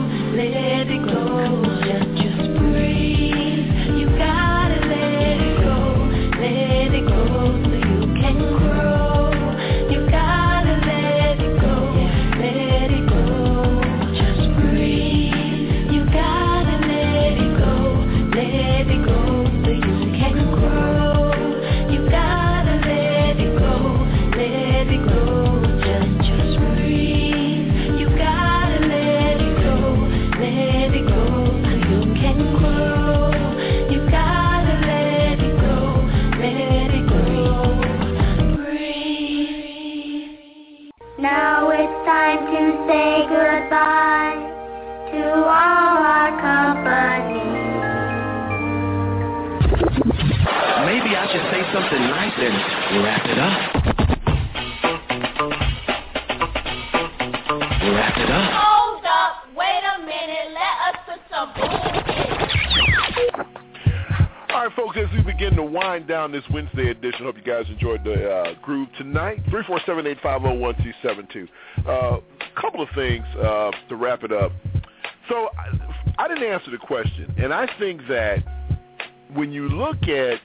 go, just breathe. You gotta let it go, so you can grow. You gotta let it go, just breathe. You gotta let it go, so you can grow. You gotta let it go, just breathe. You gotta let it go, so you can grow. You gotta let it go, breathe. Now it's time to say goodbye to all our company. Maybe I should say something nice and wrap it up. Wrap it up. Hold up, wait a minute, let us put some bullshit. All right, folks, as we begin to wind down this Wednesday edition, hope you guys enjoyed the groove tonight. 347-850-1272. Couple of things to wrap it up. So I didn't answer the question, and I think that when you look at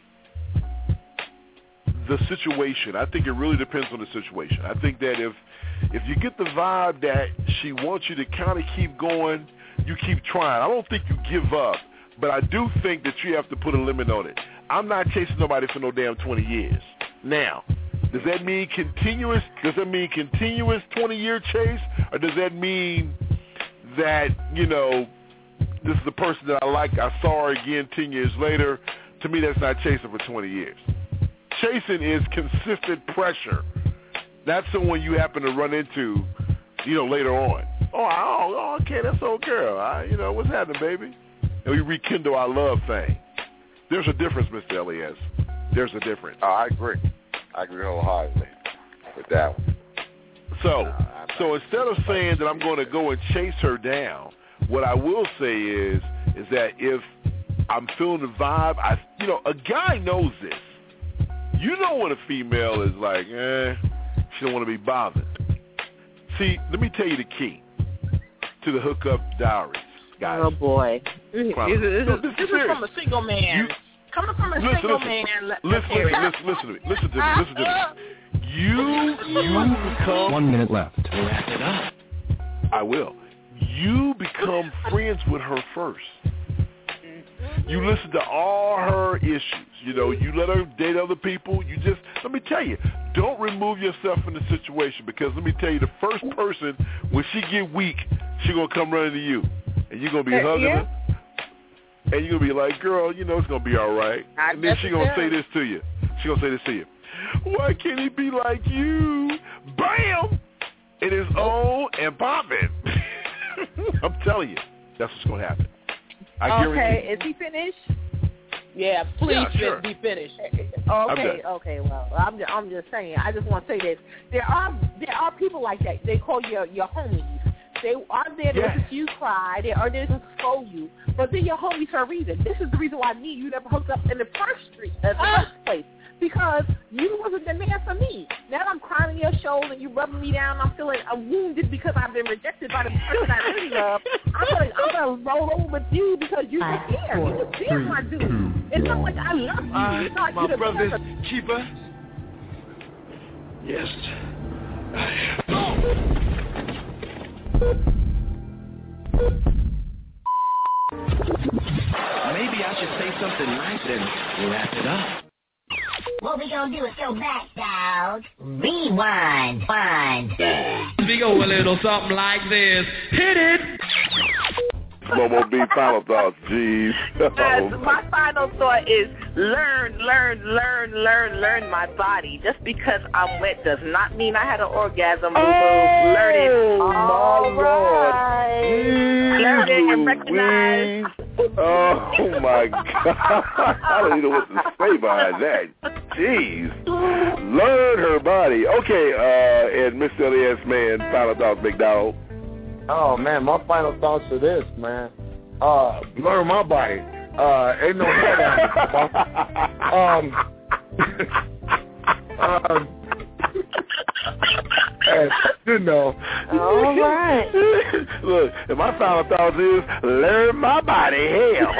the situation, I think it really depends on the situation. I think that if you get the vibe that she wants you to kind of keep going, you keep trying. I don't think you give up, but I do think that you have to put a limit on it. I'm not chasing nobody for no damn 20 years. Now, does that mean continuous 20-year chase, or does that mean that, you know, this is the person that I like, I saw her again 10 years later? To me, that's not chasing for 20 years. Chasing is consistent pressure. That's someone you happen to run into, you know, later on. Oh, okay, that's old girl. What's happening, baby? And we rekindle our love thing. There's a difference, Mr. Elias. There's a difference. Oh, I agree wholeheartedly with that one. So instead of saying that I'm going to go and chase her down, what I will say is that if I'm feeling the vibe, a guy knows this. You know when a female is like, she don't want to be bothered. See, let me tell you the key to the hookup diaries, guys. Oh, boy. This is from a single man. Coming from a single man. Listen to me. You become... 1 minute left. Wrap it up. I will. You become friends with her first. You listen to all her issues. You let her date other people. Let me tell you, don't remove yourself from the situation, because let me tell you, the first person, when she get weak, she going to come running to you. And you're going to be hugging her. And you're going to be like, girl, it's going to be all right. And then she going to say this to you. She going to say this to you. Why can't he be like you? Bam! It is on and popping. I'm telling you, that's what's going to happen. Okay, is he finished? Yeah, please sure. be finished. Okay. Well, I'm just saying. I just want to say that there are people like that. They call your homies. They are there to listen to you cry. They are there to scold you. But they're your homies for a reason. This is the reason why me and you never hooked up in the first place. Because you wasn't the man for me. Now I'm crying on your shoulder and you rubbing me down. I'm wounded because I've been rejected by the person I really love. I'm gonna roll over with you because you were there. You were there, my dude. It's not like I love you. It's not my you brother's keeper. Yes. Maybe I should say something nice and wrap it up. What we gonna do is go back, dog. Rewind. We go a little something like this. Hit it! Momo B, final thoughts, jeez. My final thought is learn my body. Just because I'm wet does not mean I had an orgasm. Learn it. All right. Learn it and recognize. Oh my God. I don't even know what to say behind that. Jeez. Learn her body. Okay, and Mr. Elias, man, final thoughts, McDowell. Oh man, my final thoughts are this, man. Learn my body. Ain't no you know. All right. Look, and my final thoughts is learn my body. Hell.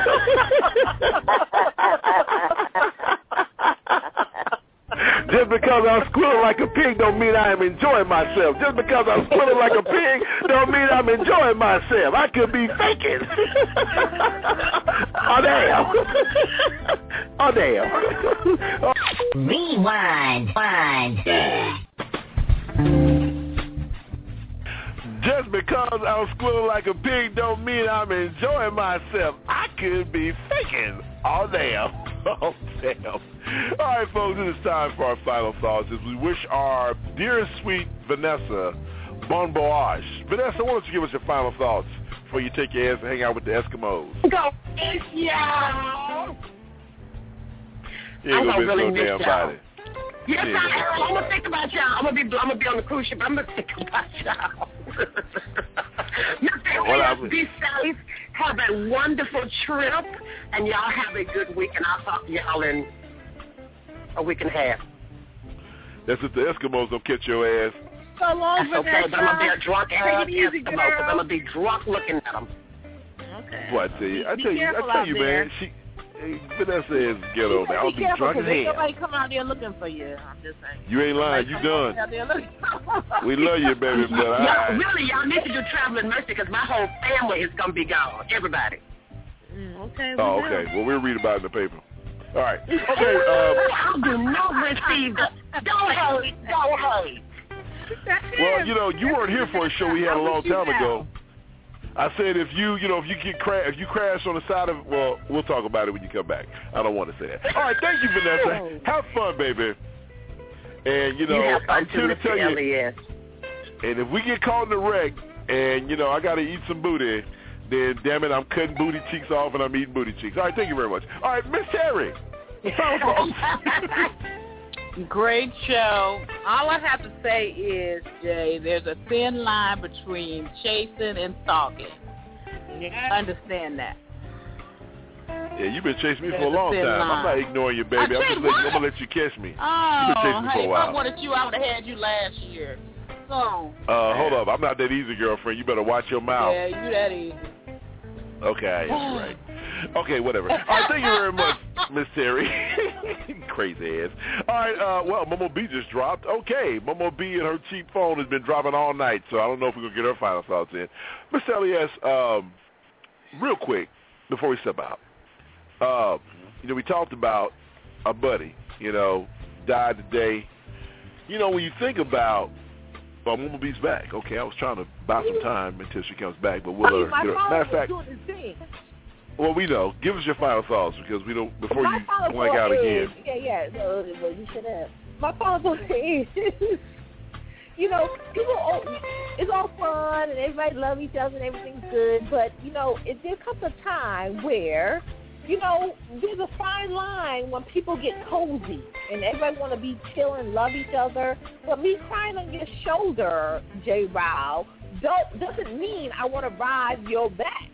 Just because I'm squealing like a pig don't mean I am enjoying myself. Just because I'm squealing like a pig don't mean I'm enjoying myself. I could be faking. Oh, damn. Oh, damn. Rewind. Just because I'm squealing like a pig don't mean I'm enjoying myself. I could be faking. Oh, damn. Oh, damn. All right, folks, it is time for our final thoughts as we wish our dear, sweet Vanessa bon voyage. Vanessa, why don't you give us your final thoughts before you take your ass and hang out with the Eskimos? Go, y'all. You ain't gonna miss no damn body. Yes, I am. I'm gonna think about y'all. I'm gonna be on the cruise ship. I'm gonna think about y'all. Mr. Be safe. Have a wonderful trip, and y'all have a good week. And I'll talk to y'all in a week and a half. That's if the Eskimos don't catch your ass. So long, That's okay, but I'm gonna be a drunk ass Eskimo because I'm gonna be drunk looking at them. Okay. What I tell you, man. Vanessa is ghetto, man. I'll be drunk as hell. Nobody come out there looking for you. I'm just saying. You ain't lying. You done. We love you, baby. But y'all need to do Traveling Mercy because my whole family is gonna be gone. Everybody. Okay. Oh, okay. Well, we'll read about it in the paper. All right. Okay. I do not receive that. Don't hate. Well, you weren't here for a show we had a long time ago. I said if you crash on the side of, well, we'll talk about it when you come back. I don't want to say that. All right, thank you, Vanessa. Have fun, baby. And I'm here to tell you. And if we get caught in the wreck, and I got to eat some booty, then damn it, I'm cutting booty cheeks off and I'm eating booty cheeks. All right, thank you very much. All right, Miss Terry. Great show. All I have to say is, Jay, there's a thin line between chasing and stalking. Yeah. Understand that. Yeah, you've been chasing me for a long time. I'm not ignoring you, baby. I'm gonna let you catch me. Oh, you've been chasing me for a while. If I wanted you, I would have had you last year. So. Hold up. I'm not that easy, girlfriend. You better watch your mouth. Yeah, you that easy. Okay, that's right. Okay, whatever. All right, thank you very much, Miss Terry. Crazy ass. All right, well, Momo B just dropped. Okay, Momo B and her cheap phone has been dropping all night, so I don't know if we're going to get her final thoughts in. Mr. Elias, real quick, before we step out, we talked about a buddy, died today. When you think about, well, Momo B's back. Okay, I was trying to buy some time until she comes back, but we'll let her. Matter of fact, well, we know. Give us your final thoughts because we don't. Before you blank out again. Yeah. No, you should have. My final thought is, you know, it's all fun and everybody love each other and everything's good, but, you know, there comes a time where, you know, there's a fine line when people get cozy and everybody want to be chill and love each other. But me crying on your shoulder, J. Rao, doesn't mean I want to ride your back.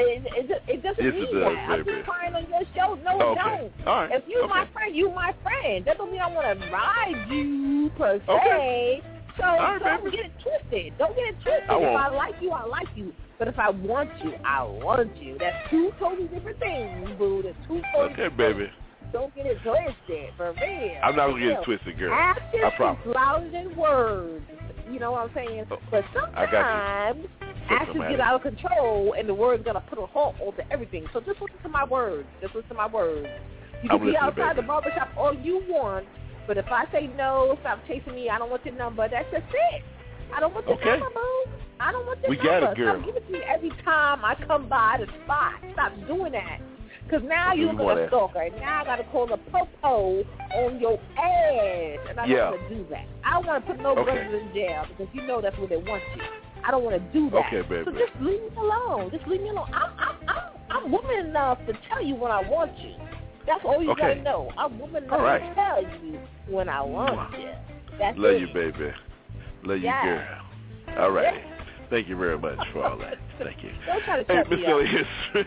It doesn't mean that. I'm just crying on your shoulder. No, it don't. All right. If you're my friend, you're my friend. That don't mean I want to ride you per se. Okay. So don't get it twisted. Don't get it twisted. If I like you, I like you. But if I want you, I want you. That's two totally different things, boo. That's two totally different baby. Don't get it twisted, for real. I'm not going to get it twisted, girl. Actions I promise. is louder than words. You know what I'm saying? But sometimes actions get out of control, and the word's going to put a halt onto everything. So just listen to my words. Just listen to my words. You can be outside the barbershop all you want, but if I say no, stop chasing me, I don't want your number, that's just it. I don't want your number, boo. I don't want your number. Got it, girl. Stop giving it to me every time I come by the spot. Stop doing that. Because now you're a stalker. Now I got to call the po-po on your ass. And I don't want to do that. I don't want to put no brothers in jail because you know that's where they want you. I don't want to do that. Okay, baby. So just leave me alone. Just leave me alone. I'm woman enough to tell you when I want you. That's all you got to know. I'm woman enough to tell you when I want you. That's Love you, baby. Love you, girl. All right. Yeah. Thank you very much for all that. Thank you. Don't try to hey, Miss Elliott.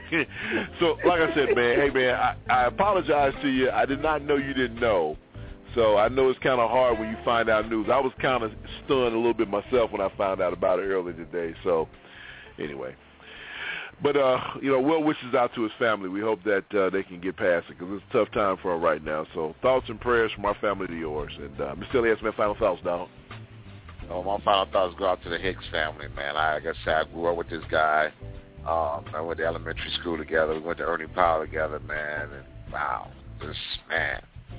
So, like I said, man, hey, man, I apologize to you. I did not know you didn't know. So I know it's kind of hard when you find out news. I was kind of stunned a little bit myself when I found out about it earlier today. So, anyway. But, you know, well wishes out to his family. We hope that they can get past it because it's a tough time for him right now. So thoughts and prayers from our family to yours. And Mr. Elliott, man, final thoughts, dog. Oh, my final thoughts go out to the Hicks family, man. Like I said, I grew up with this guy. I went to elementary school together. We went to Ernie Powell together, man. And wow, this man.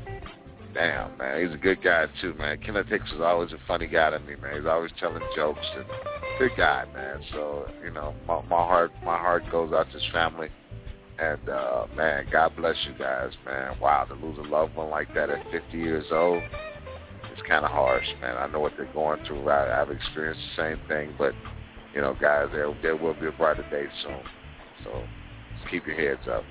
Damn, man. He's a good guy, too, man. Kenneth Hicks was always a funny guy to me, man. He's always telling jokes. And good guy, man. So, you know, my heart goes out to his family. And, man, God bless you guys, man. Wow, to lose a loved one like that at 50 years old, it's kind of harsh, man. I know what they're going through. I've experienced the same thing. But, you know, guys, there will be a brighter day soon. So just keep your heads up.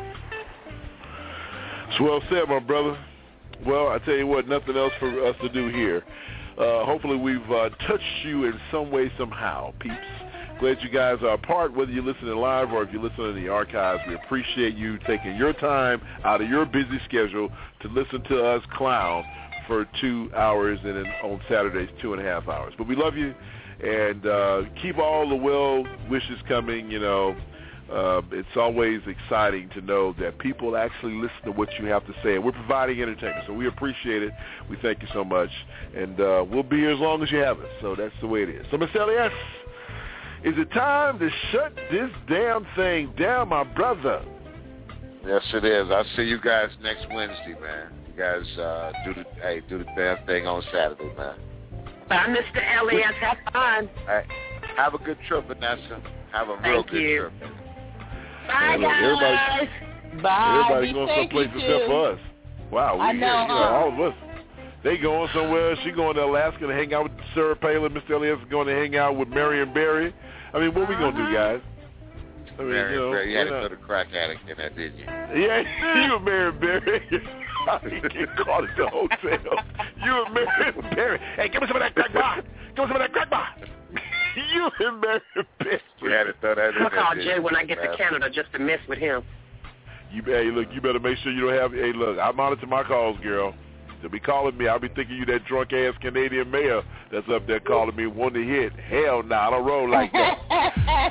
It's well said, my brother. Well, I tell you what, nothing else for us to do here. Hopefully we've touched you in some way, somehow, peeps. Glad you guys are a part, whether you're listening live or if you're listening in the archives. We appreciate you taking your time out of your busy schedule to listen to us clown for 2 hours and then on Saturdays 2.5 hours. But we love you, and keep all the well wishes coming, you know. It's always exciting to know that people actually listen to what you have to say, and we're providing entertainment, so we appreciate it. We thank you so much, and we'll be here as long as you have us, so that's the way it is. So, Miss Elias, is it time to shut this damn thing down, my brother? Yes, it is. I'll see you guys next Wednesday, man. You guys do the damn thing on Saturday, man. Bye, Mr. Elias. Have fun. Hey, have a good trip, Vanessa. Have a real good trip. Bye, guys. Bye. Everybody's going someplace except for us. Wow, I know, all of us. They going somewhere. She going to Alaska to hang out with Sarah Palin. Mr. Elias is going to hang out with Marion Barry. I mean, what we going to do, guys? I mean, Marion Barry, you had to go to crack addict in that, didn't you? Yeah, you and Marion Barry. You get caught at the hotel. You and Marion Barry. Hey, give me some of that crack bar. Give me some of that crack bar. You and Marion Barry. You had to throw that in. I'll call Jay when I get to Canada just to mess with him. Hey, look, you better make sure you don't have. Hey, look, I monitor my calls, girl. They'll be calling me. I'll be thinking you that drunk ass Canadian mayor that's up there calling me wanting to hit. Hell no, I don't roll like that.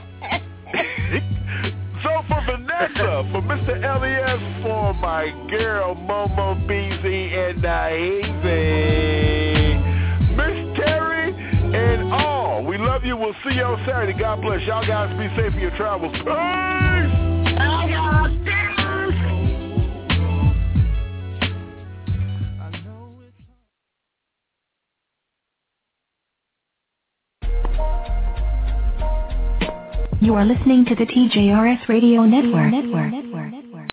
So for Vanessa, for Mr. Elias, for my girl Momo BZ and Hazy, Miss Terry, and all, we love you. We'll see you on Saturday. God bless. Y'all guys be safe in your travels. Peace. Bye, y'all. You are listening to the TJRS Radio Network.